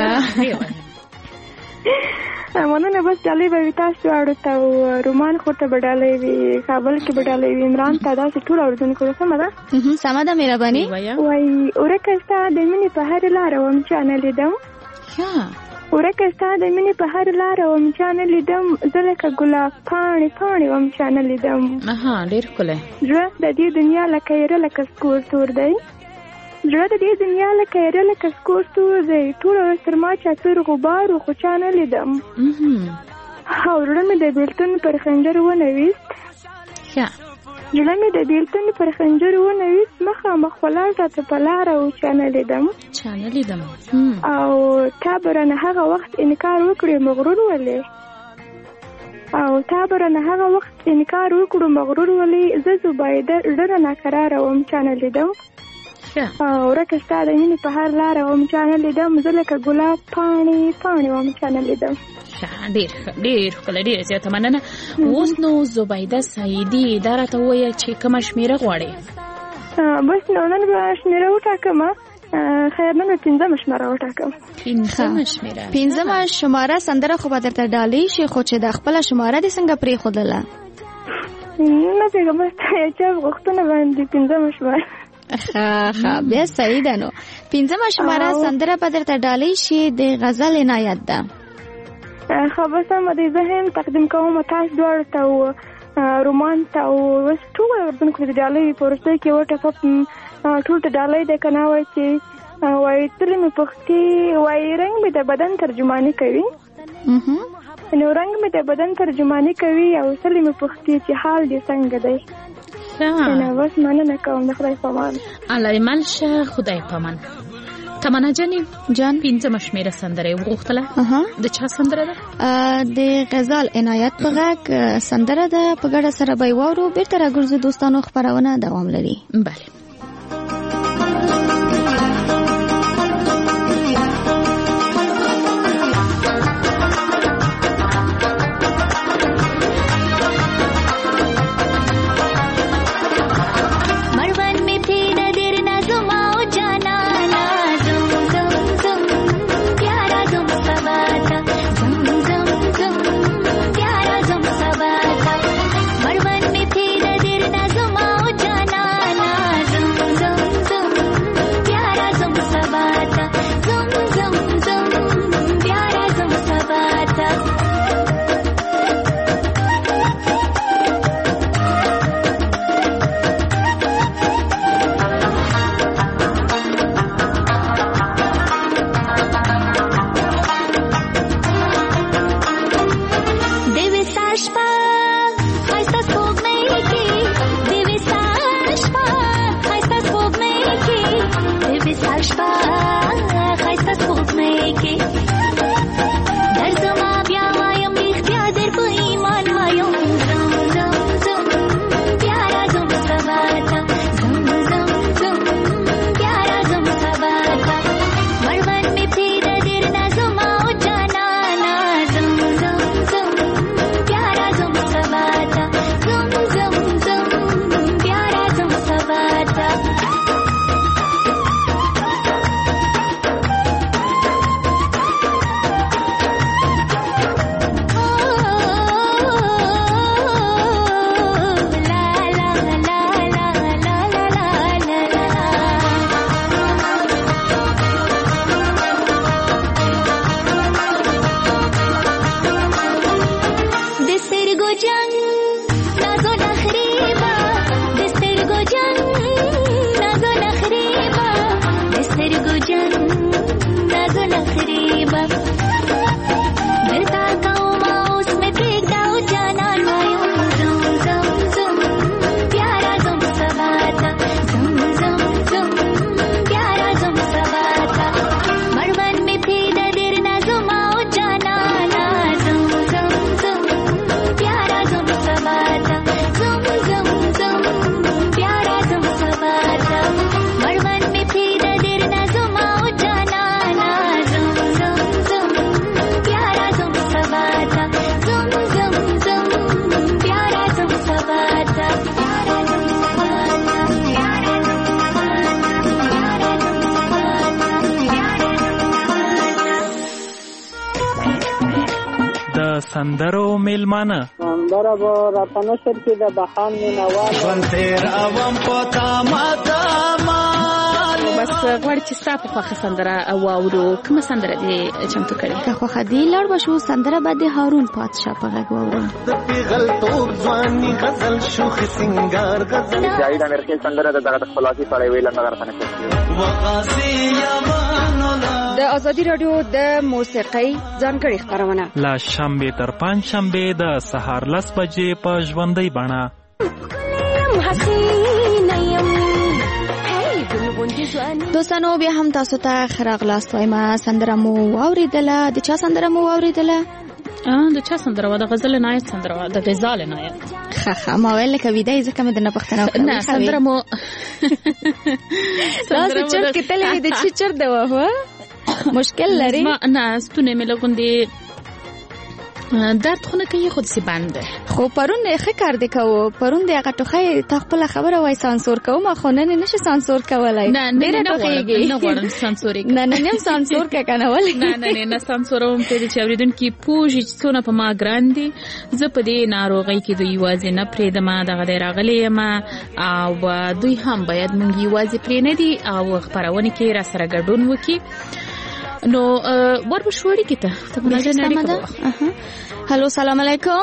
Speaker 18: مننه بس ډالۍ به وي تاسو دواړو ته رومان خور ته به ډالۍ وي کابل کې به ډالۍ وي عمران ته داسې ټولو اورېدونکو ته سمه ده
Speaker 14: سمه ده مهرباني
Speaker 18: وایي ورکه ستا د مینې په هرې لاره وم چا نه لیدم ورکه ستا د مینې په هر لاره وم چا نه لیدم زه لکه ګلاب پاڼې پاڼې وم چا نه لیدم
Speaker 15: ډېر ښکلی
Speaker 18: زړه د دې دنیا لکه یره لکه سکور تور دی زړه د دې دنیا لکه یره لکه سکور تور دی ټوله ورځ تر ما چاپېر غبار و خو چا نه لیدم او زړه مې د بېلتون پر خنجر ونویست زړه مې د بېلتون پر خنجر ونویست مخامخ ولاړ راته په لاره و چا نه لیدم
Speaker 15: چا نه لیدم
Speaker 18: او تا به رانه هغه وخت انکار وکړې مغرور ولې او تا به رانه هغه وخت انکار وکړو مغرور ولې زه زبیده زړه ناقراره وم چا نه لیدم او ورکه ستا د مینې په هر لاره وم چا نه لیدم زه لکه ګلاب پاڼې پاڼې وم چا نه لیدم
Speaker 15: ډېر ډېر ښکلی ډېره زیاته مننه اوس نو زبیده سعیدي دا راته ووایه چې کومه شمېره غواړې
Speaker 18: بس نو نن به شمېره وټاکمه خیر نن به پنځمه شمېره وټاکم
Speaker 15: پنځمه شمېره
Speaker 14: پنځمه شماره سندره خو به درته ډالۍ شي خو چې د خپله شماره دې څنګه پرېښودله
Speaker 18: نه پوهېږم بس یو چا غوښتنه باندې پنځمه شماره
Speaker 14: ښه ښه بیا صحیح ده نو پنځمه شماره سندره به درته ډالۍ شي د غزل عنایت ده
Speaker 18: ښه بس سمه دی زه هم تقدیم کوم تاسو دواړو ته رومان ته او اوس ټولو اورېدونکو ته د ډالۍ په وروستۍ کې وټپه ټول ته ډالۍ دی که نه وایي چې وایي تلې مې پښتې وایي رنګ مې د بدن ترجماني کوي نو رنګ مې د بدن ترجمانی کوي او سلې مې پوښتې چې حال دې څنګه دی. نه بس مننه کوم د خدای په امان.
Speaker 15: الله دې مل شه خدای په امان. تمنا جانې
Speaker 14: جان
Speaker 15: پنځمه شمېره سندره یې وغوښتله. د چا سندره ده؟
Speaker 14: د غزال عنایت په غږ سندره ده. په ګډه سره به یې واورو. بېرته راګرځو دوستانو، خپرونه دوام لري.
Speaker 15: بله.
Speaker 19: سندرو میلمانه
Speaker 20: سندره به را په نشر کې د بهان مینوال
Speaker 13: بنتیر اوم پتا ماتا مال
Speaker 15: بس غواړي چې ستا په خوښه سندره واورو. کومه سندره دې چمتو کړې؟
Speaker 14: که خوښه دې لاړ به شو سندره به د هارون پادشاه په غږ واورو.
Speaker 13: د پیغل توپ ځواني غزل شوخ سنگار غزل
Speaker 21: جاوید امیر خیل سندره د دغه خلاصي سره ویل نه غرفنه
Speaker 13: وقاصي یمانولا.
Speaker 22: د ازادي رادیو د موسیقۍ ځانګړي خبرونه
Speaker 19: لا شنبه تر پنځ شنبه د سهار لس بجې په ژوندۍ بڼه.
Speaker 14: دوستانو بیا هم تاسو ته ښه راغلاست وایم. سندره مو واورېدله. د چا سندره مو واورېدله؟
Speaker 15: د چا سندره وه؟ د غزل عنایت سندره وه. د غزال عنایت.
Speaker 14: ښه ښه ما ویل لکه ویده یې ځکه مې درنه پوښتنه وکړه.
Speaker 15: نه سندره مو
Speaker 14: داسې چرت کتلی وي د چې چرت ده وه مشکل لري.
Speaker 15: نه ستونی مې لږوندې درد خو نه کوي، خو داسې بند دی.
Speaker 14: خو پرون ښه کار دی کوو. پرون د هغه ټوخی تا خپله خبره وایي سانسور کوم، خو نن یې نه شي سانسور کولی.
Speaker 15: نه نه نه غواړم سانسور یې
Speaker 14: نه نن هم سانسور که که نه ولې
Speaker 15: نه نه نه سانسوروم پرېږدي چې اورېدونکي پوه شي چې څونه په ما ګران دي. زه په دې ناروغۍ کې دوی یوازې نه پرېږدم، دغه دی راغلی یم او دوی هم باید موږ یوازې پرې نه دي او خپرونې کې را سره ګډون وکړي. نو ور به شو اړیکې ته ته په نظر اړیکه به
Speaker 14: هلو سلام علیکم.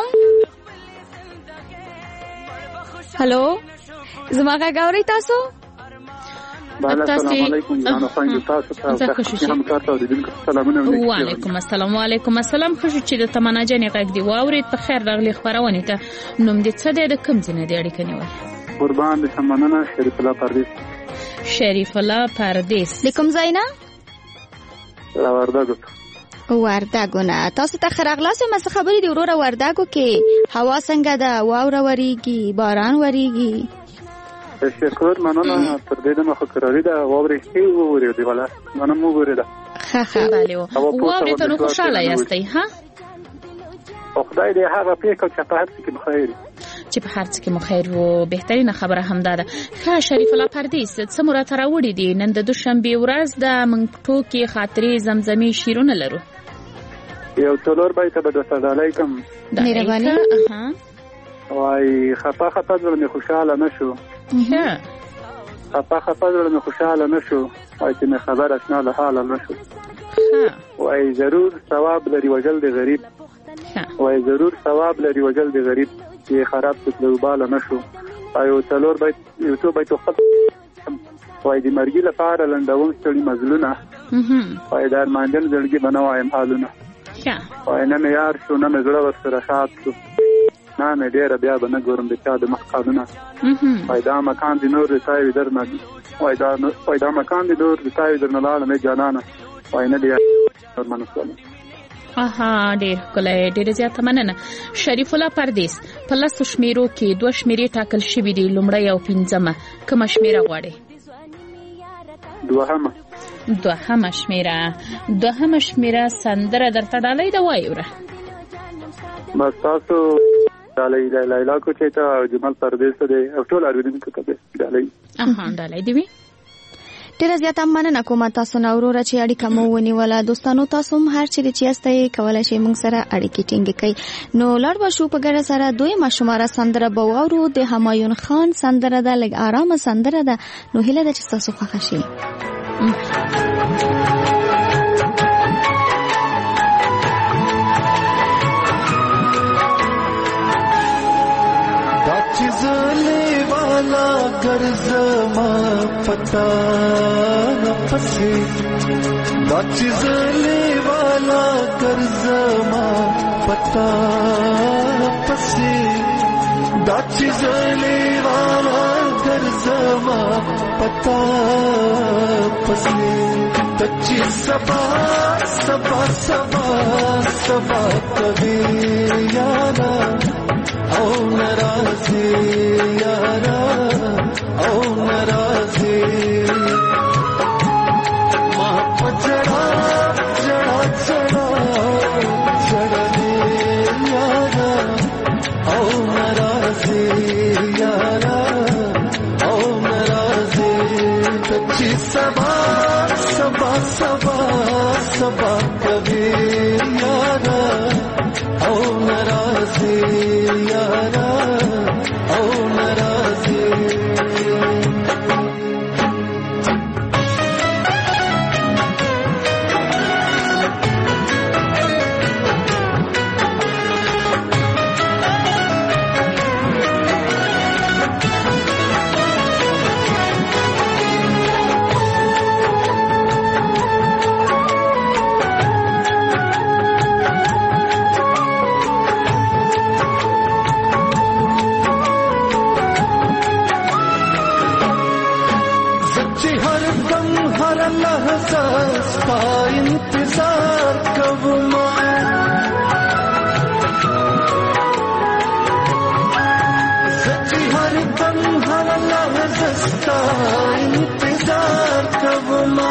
Speaker 14: هلو زما غږ اورئ تاسو؟
Speaker 15: تاسو
Speaker 3: علیکم جناب خان تاسو ته هم کارته د سلامونه
Speaker 15: وعلیکم السلام وعلیکم السلام خوشو چې د تمنا جنې غږ دی واورید په خیر راغلی خبرونه ته نوم دې څه دی د کوم ځای دی اړیکه نیول
Speaker 3: قربان دې سمانه شریف الله پردیس
Speaker 15: شریف الله پردیس
Speaker 14: لیکم زینا
Speaker 3: لا ورداګو
Speaker 14: ورداګو نه تاسو ته خرغلاسه مس خبرې دی وروره ورداګو کې هوا څنګه ده واوره وریږي باران وریږي
Speaker 3: شکر مننه تر دې دمه خو قراري ده واوري هی ووري دی ولا مننه مو ووري ده
Speaker 15: ها ها bale واوري ته نو خوشاله یاستئ ها
Speaker 3: خدای دې هغه پیکو چې په هر څه کې مخیر
Speaker 15: چې په هر څه کې مخیر وو بهترینه خبره هم ده ښه شریف الله پردیس څه مراد راوړي دي نن د دوشنبه ورځ د منګټو کې خاطرې زمزمي شیرونه لرو
Speaker 3: یو څلور بایته به د سلام علیکم
Speaker 14: مهرباني
Speaker 15: ها
Speaker 3: وای خطا خطا زړه خوشاله نشو
Speaker 15: ها
Speaker 3: خطا خطا زړه خوشاله نشو وای چې خبر اسنه له حال نشو
Speaker 15: ها
Speaker 3: وای ضرور ثواب لري وجل دی غریب وای ضرور ثواب لري وجل دی غریب چې خراب څه لوباله نشو ایو څلور بایت یو څو بایت خپل وای د مرګي لپاره لندوم ستړي مزلونه وای دا ماندل زړګي بنوایم حالونه وای نه یار شو نه زړه ورسره خاط شو نه مې ډېر بیا به نه ګورم د چا د مخ قانونه وای دا مکان دی نور رسای در نه وای دا وای دا مکان دی نور رسای در نه لاله مې جانانه وای نه دی منسوله
Speaker 15: اها ډېر کله ډېر زیات مننه شریف الله پردیس په لاسو شمیرو کې دوه شمیرې ټاکل شوې دي لومړی او پنځمه کومه شمیره غواړي
Speaker 3: دوهمه
Speaker 15: دوهمه شمیره دوهمه شمیره سندره درته ډالۍ ده وایوره
Speaker 3: بس تاسو ډالۍ لایلا کو چې ته جمال پردیس دی او ټول اړوندونکو ته ډالۍ
Speaker 15: اها ډالۍ دی
Speaker 14: ډیره زیاته مننه کوم تاسو نو وروره چې اړیکه مو ونیوله دوستانو تاسو هم هر چیرې چې یاستئ کولای شئ موږ سره اړیکې ټینګې کړئ نو لړ به شو په ګډه سره دویمه شماره سندره به واورو د همایون خان سندره ده لږ آرامه سندره ده نو هیله ده چې تاسو خوښه شي
Speaker 4: गर्जमा पता न फसे दा चिजले वाला गर्जमा पता न फसे दा चिजले वाला गर्जमा पता फसे तच्ची सबा सबा सबा सबा कभी यारा او ناراضي یارا او ناراضي ما پجڑا جڑا جڑا جڑا یارا او ناراضي یارا او ناراضي تچی سبا سبا سبا سبا کبھی یارا او ناراضي یارا او ناراضي का इंतजार कब सच्ची हर दम हर लहज़ा का इंतजार कब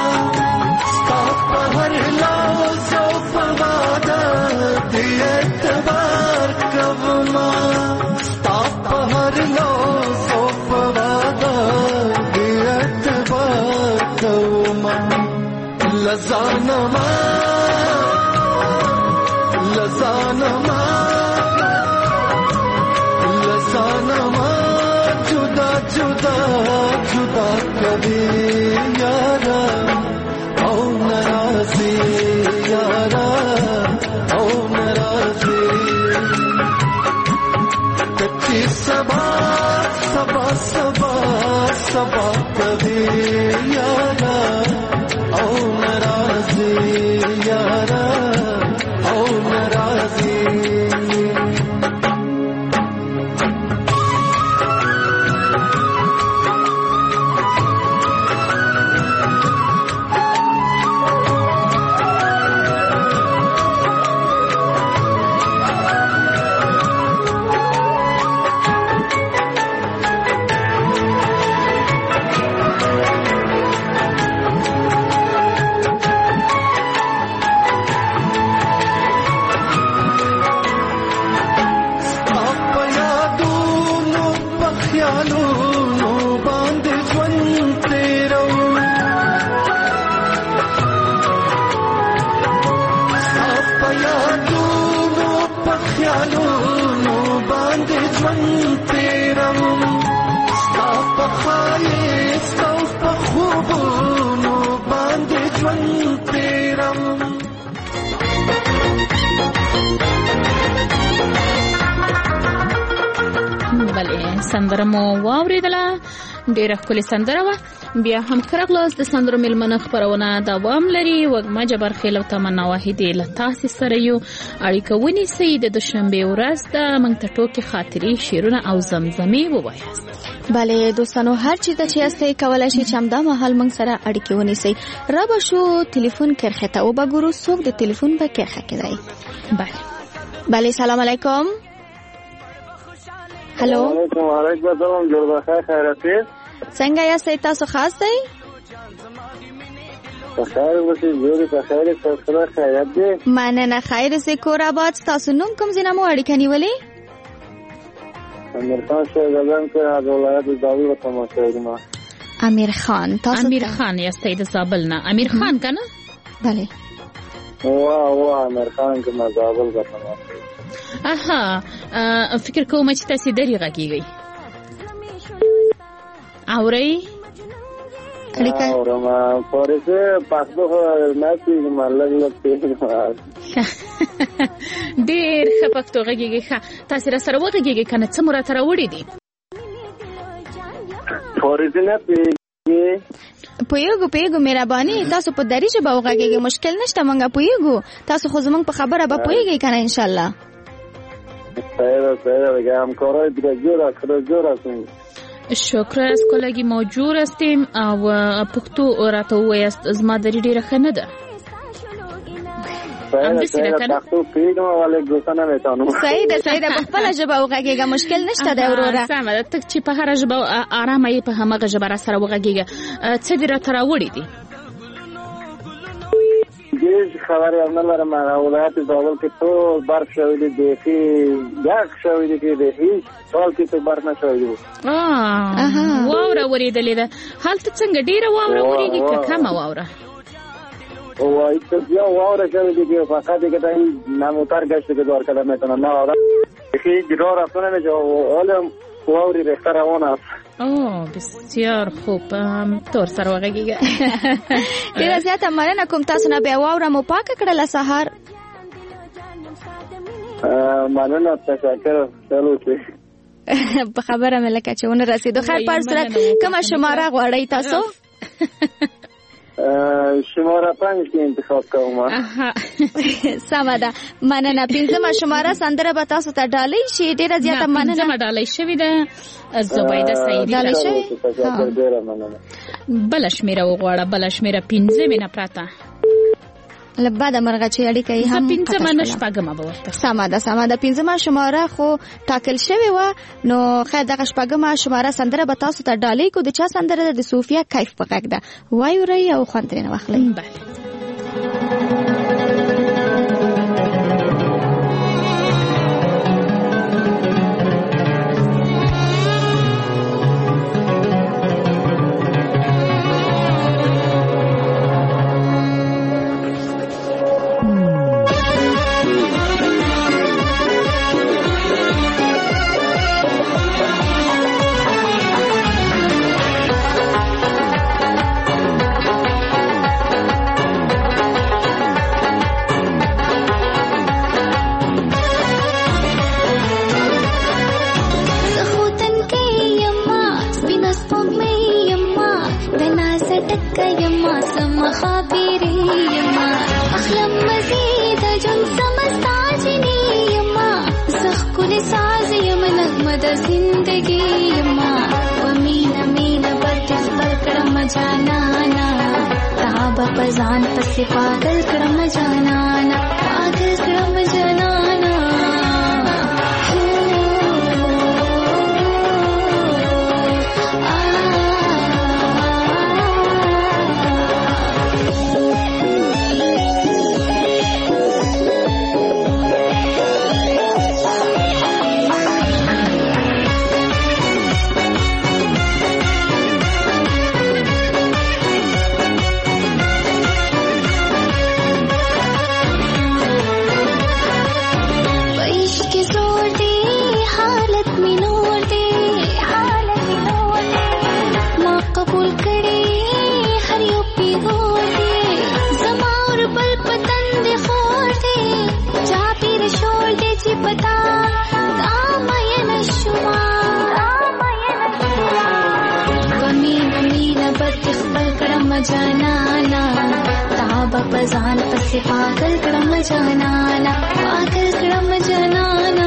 Speaker 4: हर लफ्ज़ों पर वादा दिए एतबार कब हर लफ्ज़ों पर वादा दिए एतबार कब लज़ानमा लज़ानमा लज़ानमा जुदा जुदा जुदा कभी यारा औ नाराज़ी यारा औ नाराज़ी कच्ची सबा सबा सबा सबा کوي یارا او ناراضي یارا او ناراضي
Speaker 15: سندره مو واوریدله ډیره ښکلې سندره وه. بیا هم کرغلاس د سندرو میلمنه خپرونه دوام لري. وږمه جبر خیل او تمنا واحدې له تاسې سره یو اړیکه ونیسئ. د دوشنبې ورځ ده، موږ ته ټوکې خاطرې شعرونه او زمزمې ووایاست.
Speaker 14: بله دوستانو، هر چی ته چې یاستئ کولی شئ چې همدا مهال موږ سره اړیکې ونیسئ. را به شو تلیفون کرښې ته وبګورو څوک د تلیفون په کرښه کې دی.
Speaker 15: بله
Speaker 14: بله سلام علیکم. هلو
Speaker 3: وعلیکم وعلیکم السلام. جوړ بخیر خیراتې.
Speaker 14: څنګه یاستئ تاسو؟ خاص دی
Speaker 3: بخیر اوسئ. جوړ بخیر سره خیرات دی.
Speaker 14: مننه. خیر اوسئ. کور آباد. تاسو نوم کوم ځای نه مو اړیکه نیولې؟
Speaker 3: امیر خان شهزادګان کې د ولایت زابل ته مسؤل.
Speaker 14: امیر خان. تاسو
Speaker 15: امیر خان یاستئ د زابل نه؟ امیر خان کنه؟
Speaker 14: بله.
Speaker 3: واه واه امیر خان کې ما زابل ته مسؤل.
Speaker 15: اها فکر کوم چې تاسو درې غږیږئ. اورئ؟
Speaker 14: اړیکه
Speaker 3: اورم. پورې پاسبو ناسي مالګ لته.
Speaker 15: ډېر ښه پښتو غږیږئ. ښه تاسو را سره وغږیږئ کنه څه مو راته راوړي دي؟
Speaker 3: پورې نه پیږي.
Speaker 14: پویګو پویګو مهرباني تاسو په دری ژبه وغږیږئ. مشکل نشته، مونږه پویګو. تاسو خو زمونږ په خبره به پویږئ کنه ان شاء الله.
Speaker 3: سایه سایه بگم کارهای دیگه جور است خدا جور است.
Speaker 15: شکر از کلاگی ما جور استیم او پختو راته وایست زما دری ډیره ښه نه ده.
Speaker 3: سایه سایه پختو پیږم ولی ګوښه نه میتونم.
Speaker 14: صحیح ده صحیح ده. په خپله ژبه وغږیږه، مشکل نشته دی وروره.
Speaker 15: سمه ده. ته چې په هره ژبه ارامه یې په همغه ژبه را سره وغږیږه. څه دې راته راوړي دي؟
Speaker 3: هیڅ خبرې هم نه لرم. ولایت زابل کې تو برف شوی دی، بیخي یخ شوی دی، کې هیڅ ټول کې تو برف نه شوی دی.
Speaker 15: واوره ورېدلې ده. هلته څنګه ډېره واوره ورېږي که کمه واوره؟
Speaker 3: وای ته بیا واوره شوی دی که فقط دیگه تا این نموتر گشت که دار کده میتونم نه واوره بیخی جدا رفتونه میشه. حالا واوری ریخته روان است.
Speaker 15: اوه بسیار خوب. تور سره وغږیږه.
Speaker 14: ډیره زیاته مننه کوم. تاسو نه بیا واوره مو پاکه کړله سهار؟
Speaker 3: مننه تشکر. چلو چې
Speaker 14: په خبره مې لکه چې ونه رسېدو. خیر پر صورت کومه شماره غواړئ تاسو؟
Speaker 3: شماره پنج کې انتخاب کوم.
Speaker 14: سمه ده. مننه. پنځمه شماره سندره به تاسو ته ډالۍ شي. ډیره زیاته مننه.
Speaker 15: پنځمه ډالۍ شوې ده. زبیده سعیدي
Speaker 14: ډالۍ شوې.
Speaker 15: بله شمېره وغواړه. بله شمېره پنځمې نه پرته.
Speaker 14: له بده مرغه چې اړیکه یې هم
Speaker 15: پنځمه نه شپږمه به ورته.
Speaker 14: سمه ده سمه ده. پنځمه شماره خو ټاکل شوې وه. نو خیر دغه شپږمه شماره سندره به تاسو ته ډالۍ کو. د چا سندره ده؟ د صوفیا کیف په غږ ده. وایورئ او خوند ترېنه واخلئ.
Speaker 15: بله
Speaker 17: ټک یما سم خبرې یما اخلم مزید جون سمستاجنی یما زخ کل ساز یم نغمه د زندگی یما ومینا مینا بد خبر کرم جانانا تاب پزان پس پاگل کرم جانانا پاگل کرم جانانا جانانا تاب پزان پس پاگل کرم جانانا پاگل کرم جانانا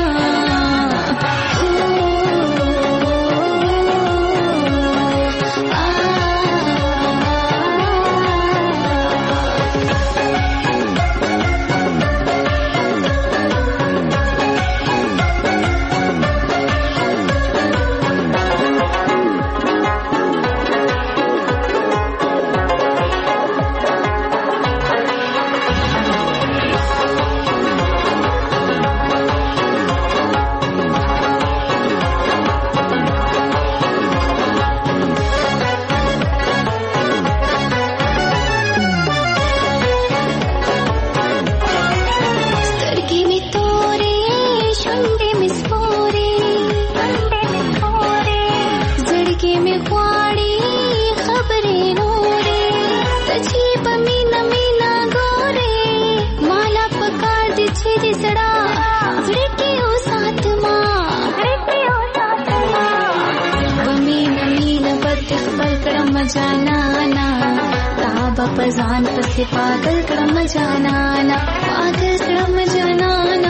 Speaker 17: जनाना ताब पजान पसे पागल क्रम जनाना पागल क्रम जनाना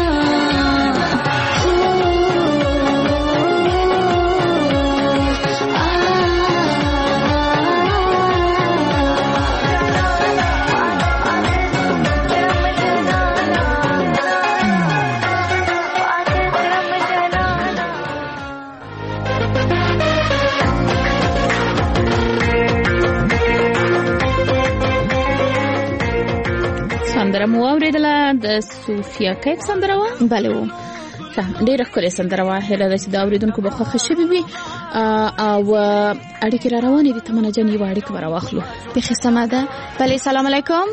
Speaker 15: سندره مو اوریدله د صوفیا کیف سندره و
Speaker 14: بله و
Speaker 15: ډیره ښکلې سندره وه هیله ده چې د اوریدونکو به خوښه شوې وي او اړیکې را روانې دي تمنا جان یوه اړیکه به راواخلو
Speaker 14: بیخي سمه ده بلې سلام علیکم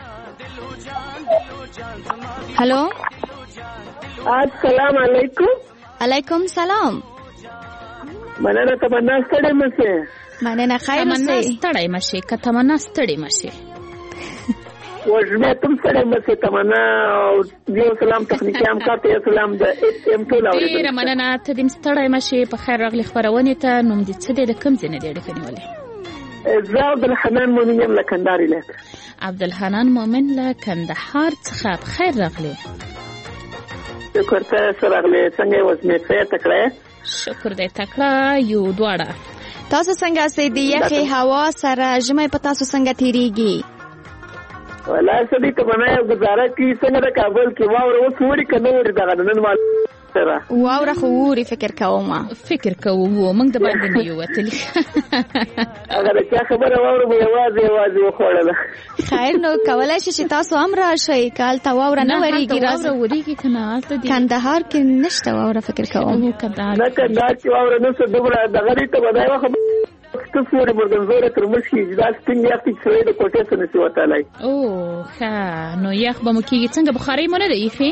Speaker 14: هلو
Speaker 20: السلام علیکم
Speaker 14: علیکم سلام
Speaker 20: مننه تمنا ستړې مشه
Speaker 14: مننه خیر
Speaker 15: تمنا ستړې مشه که تمنا ستړې مشه
Speaker 20: وجمه تم سره مشه تمنا او یو سلام تخنیکی همکار ته سلام د ام ټول اوریدل
Speaker 15: ډیره مننه ته دې ستړی مشه په خیر راغلی خبرونه ته نوم دې څه دې د کوم ځای نه دی اړیکه نیولې
Speaker 20: زه عبدالحنان مؤمن یم له کندهار ولایت
Speaker 15: عبدالحنان مؤمن له کندهار څخه په خیر راغلی
Speaker 20: شکر ته سره راغلی څنګه وزمه ته تکړه
Speaker 15: شکر دې تکړه یو دواړه
Speaker 14: تاسو څنګه سې دی یخي هوا سره ژمې په تاسو څنګه تیریږي
Speaker 20: ولا سړي ته باندې گزاره کی څنګه د کابل کې واور اوس وړي کنه وړي دا نن مال سره
Speaker 14: واور خو وړي فکر کوم
Speaker 15: فکر کوم موږ د باندې نه یو وتلی
Speaker 20: اگر چا خبره واور به आवाज आवाज وخوړله
Speaker 14: خیر نو کولای شي چې تاسو هم راشئ کال تا واور نه وریږي
Speaker 15: راځي وریږي کنه ته
Speaker 14: کندهار کې نشته واور فکر کوم
Speaker 15: کندهار
Speaker 20: نه کندهار کې واور نه څه دغه دغه ته باندې واخه تاسو ورته زوره تر مشي دا ستنګ یافتي چې د کوټې څخه نسی وتاله
Speaker 15: او ښه نو یخ به مو کېږي څنګه بخارۍ مو نه دی ایښې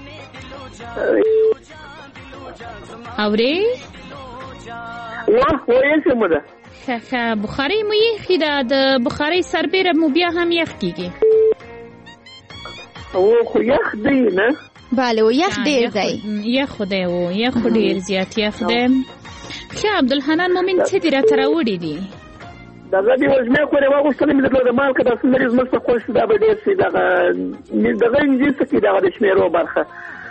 Speaker 15: اورې
Speaker 20: واه وایې څه ده
Speaker 15: ښه ښه بخارۍ مو ایښې ده د بخارۍ سربیره مو بیا هم یخ کېږي
Speaker 20: او خو یخ دی نه
Speaker 14: بله و یخ ډیر دی
Speaker 15: یخ خو دی و یخ خو ډیر زیات یخ دی ښه عبدالحنان مومن څه دې راته راوړي دي
Speaker 20: دغه دی وژنه کوي واغوستل مې د مال کې د سندري زموږ په خوښ دا به ډېر سي دغه دغه انجیل څخه دغه د شمیرو برخه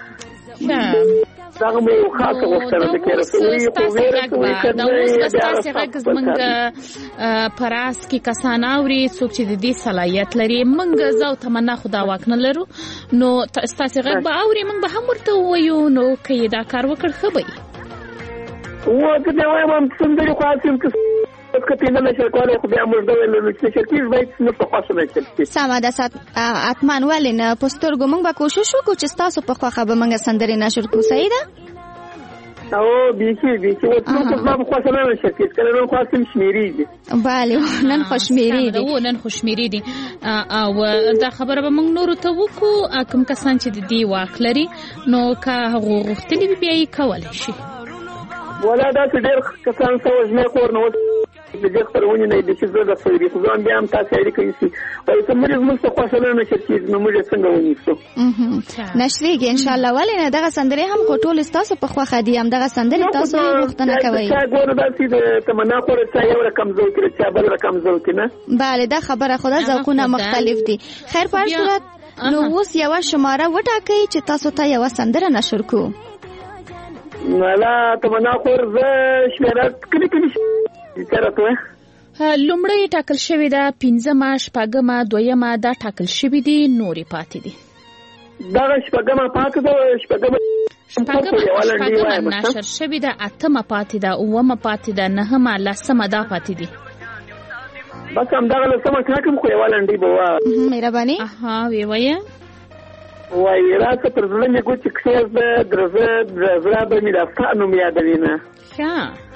Speaker 20: دغه مې خاصه غوښتنه ده کې رسوي خو ویره کوي
Speaker 15: دا اوس تاسو غږ زمونږ پراس کې کسان اوري څوک چې د دې صلاحیت لري موږ زو تمنا خدا واکنه لرو نو تاسو غږ به اوري موږ به هم ورته وایو نو کې دا کار وکړ خو به
Speaker 20: و ته دا وایم سندري خاصم کې کته نه نشي کولای خو بیا موږ دا ویل چې شرکیز باید نو په خاصه نه شي
Speaker 14: سم ده سات اتمن ولنه پسترګو موږ به کوشش وکړو چې تاسو په خوخه به موږ سندري نشر کو صحیح ده
Speaker 20: او بیخي بیخي و څو په خپل خاصه نه شرکیز کله نو خاصم شمیري دي
Speaker 14: bale نن خوشمیري دي
Speaker 15: نن خوشمیري دي او دا خبره به موږ نور ته وکړو کوم کسان چې د دې واک لري نو که هغه غوښتلې بیا یې کولای شي
Speaker 20: ولا دا چې ډېر کسان څه وژنه کور نه وځي د دې خبرونه نه دي چې زه د فېری خو ځان بیا هم تاسو اړیکې کوي او چې موږ موږ څه خوشاله نه شي چې موږ څنګه ونیسو
Speaker 14: نشریږي ان شاء الله ولې نه دغه سندري هم کوټول تاسو په خوخه دي هم دغه سندري تاسو وختونه کوي
Speaker 20: چې ګور داسې د تمنا کور چې یو رقم زو کې چې بل رقم زو کې نه
Speaker 14: bale دا خبره خدا ذوقونه مختلف دي خیر په صورت نو اوس یو شماره وټاکئ چې تاسو ته یو سندره نشر کو
Speaker 20: ولا تمنا کور زه شمیرات کلی کلی چرته
Speaker 15: لومړی ټاکل شوی دا پنځمه شپږمه دویمه دا ټاکل شوی دي نورې پاتې دي
Speaker 20: دا شپږمه پاتې ده شپږمه
Speaker 15: شپږمه نشر شوی دا اتمه پاتې ده اومه پاتې ده نهمه لسمه دا پاتې دي
Speaker 20: بس هم دا لسمه ټاکم خو یو لنډي بوا
Speaker 14: مهرباني
Speaker 15: اها وی وایي
Speaker 20: وای راته پر ځل مې ګوت چې کښې د درزه درزه به مې راستانو مې یادوینه
Speaker 15: ښه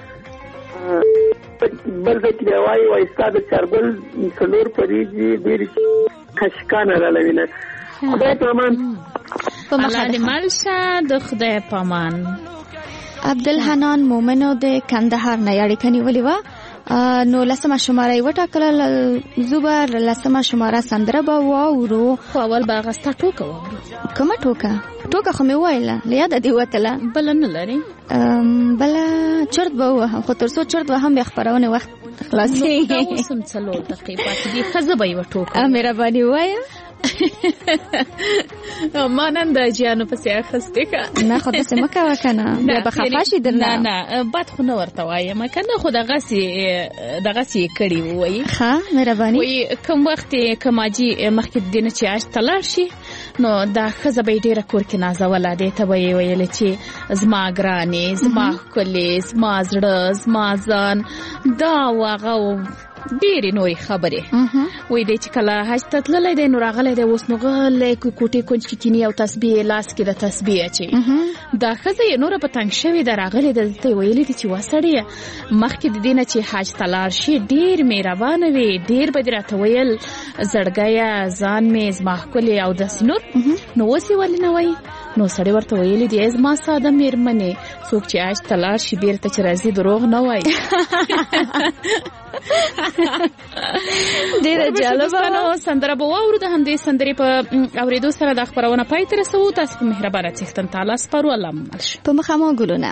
Speaker 20: بل ځای کې وایي وایي ستا د چارګل څلور پریږي ډېرې کشکانه رالوینه خدای په امان
Speaker 15: الله دې مل شه د خدای په امان
Speaker 14: عبدالحنان مومنو د کندهار نه اړیکه نیولې وه نو لسمه شماره وټاکل زوبر لسمه شماره سندره به واورو
Speaker 15: خو اول به غستا ټوکه واورو
Speaker 14: کومه ټوکه ټوکه خو مې وایله لیاد دی وتله
Speaker 15: بل نه لري
Speaker 14: بل چرت به وه خو تر څو چرت به هم خبرونه وخت خلاصې
Speaker 15: نو اوسم څلور دقیقې پاتې دي خزه به یو ټوکه
Speaker 14: مهرباني وایه
Speaker 15: ما نن د جانو په سیاق خسته کا
Speaker 14: نه خو دې مکه وکنه بیا به خفاشي درنه
Speaker 15: نه نه بد خو نه ورته وایم کنه خو دغه سي دغه سي کړي وای
Speaker 14: ها مهرباني
Speaker 15: وای کوم وخت کماجي مخکې دینه چې اش تلار شي نو دا خزه به ډیره کور کې نازوله دې ته وی ویل چې زما ګرانې زما کولې زما زړه زما ځان دا واغه ډېرې نورې خبرې وای دی چې کله حج ته تللی دی نو راغلی دی اوس نو غلی کوټې کونج کې کیني او تسبیح لاس کې د تسبیح اچوي دا ښځه یې نوره په تنګ شوې ده راغلې ده ته یې ویلي دي چې وا سړیه مخکې د دې نه چې حج ته لاړ شي ډېر مهربانه وې ډېر به دې راته ویل زړګیه ځان مې زما ښکلې او داسې نور نو اوس یې ولې نه وایي نو سړی ورته ویلي دي زما ساده مېرمنې څوک چې حج ته لاړ شي بېرته چې راځي دروغ نه وایي
Speaker 14: ډیره جالبه
Speaker 15: سندره به واورو د همدې سندرې په اورېدو سره د خپرونه پای ته رسوو تاسو په مهربانه څښتن تعالی سپارو الله مو مل شه
Speaker 14: په مخه مو ګلونه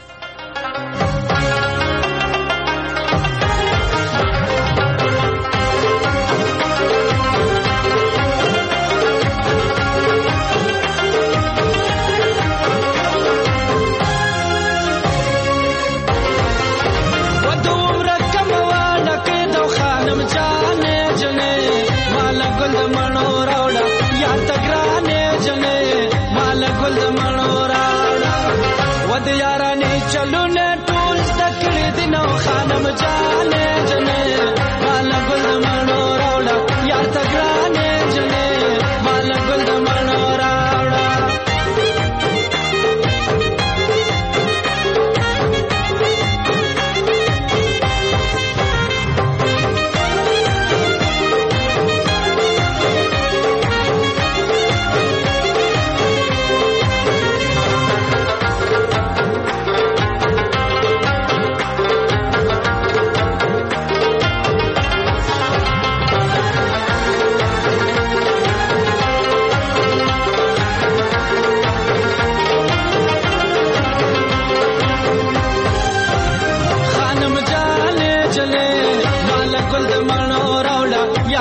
Speaker 4: चलो ने टूल तकड़ी दिनों खानम जाने जने माला गुल मनो रावड़ा या तगड़ाने जने माला गुल मनो रावड़ा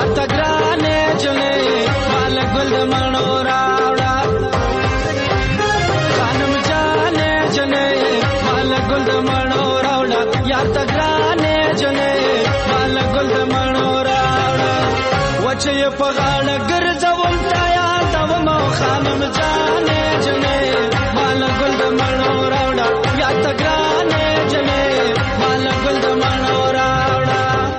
Speaker 4: تګرانې جنې مال ګل د مڼو راوړه خانم جانې جنې مال ګل د مڼو راوړه یار تګرانې جنې مال ګل د مڼو راوړه وچې په غاړه ګرځوم تا یادوم خانم جانې جنې مال ګل د مڼو راوړه یا تګرانې جنې مال ګل د مڼو راوړه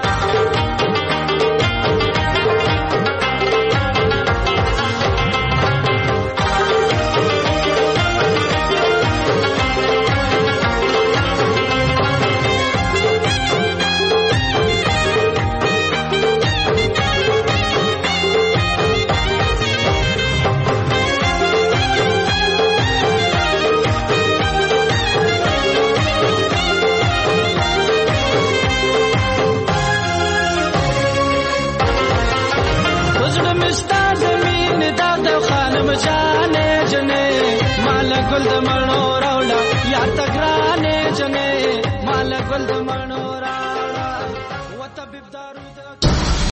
Speaker 4: جانې جنې مال ګل د مڼو راوړه یا تګرانې جنې مال ګل د مڼو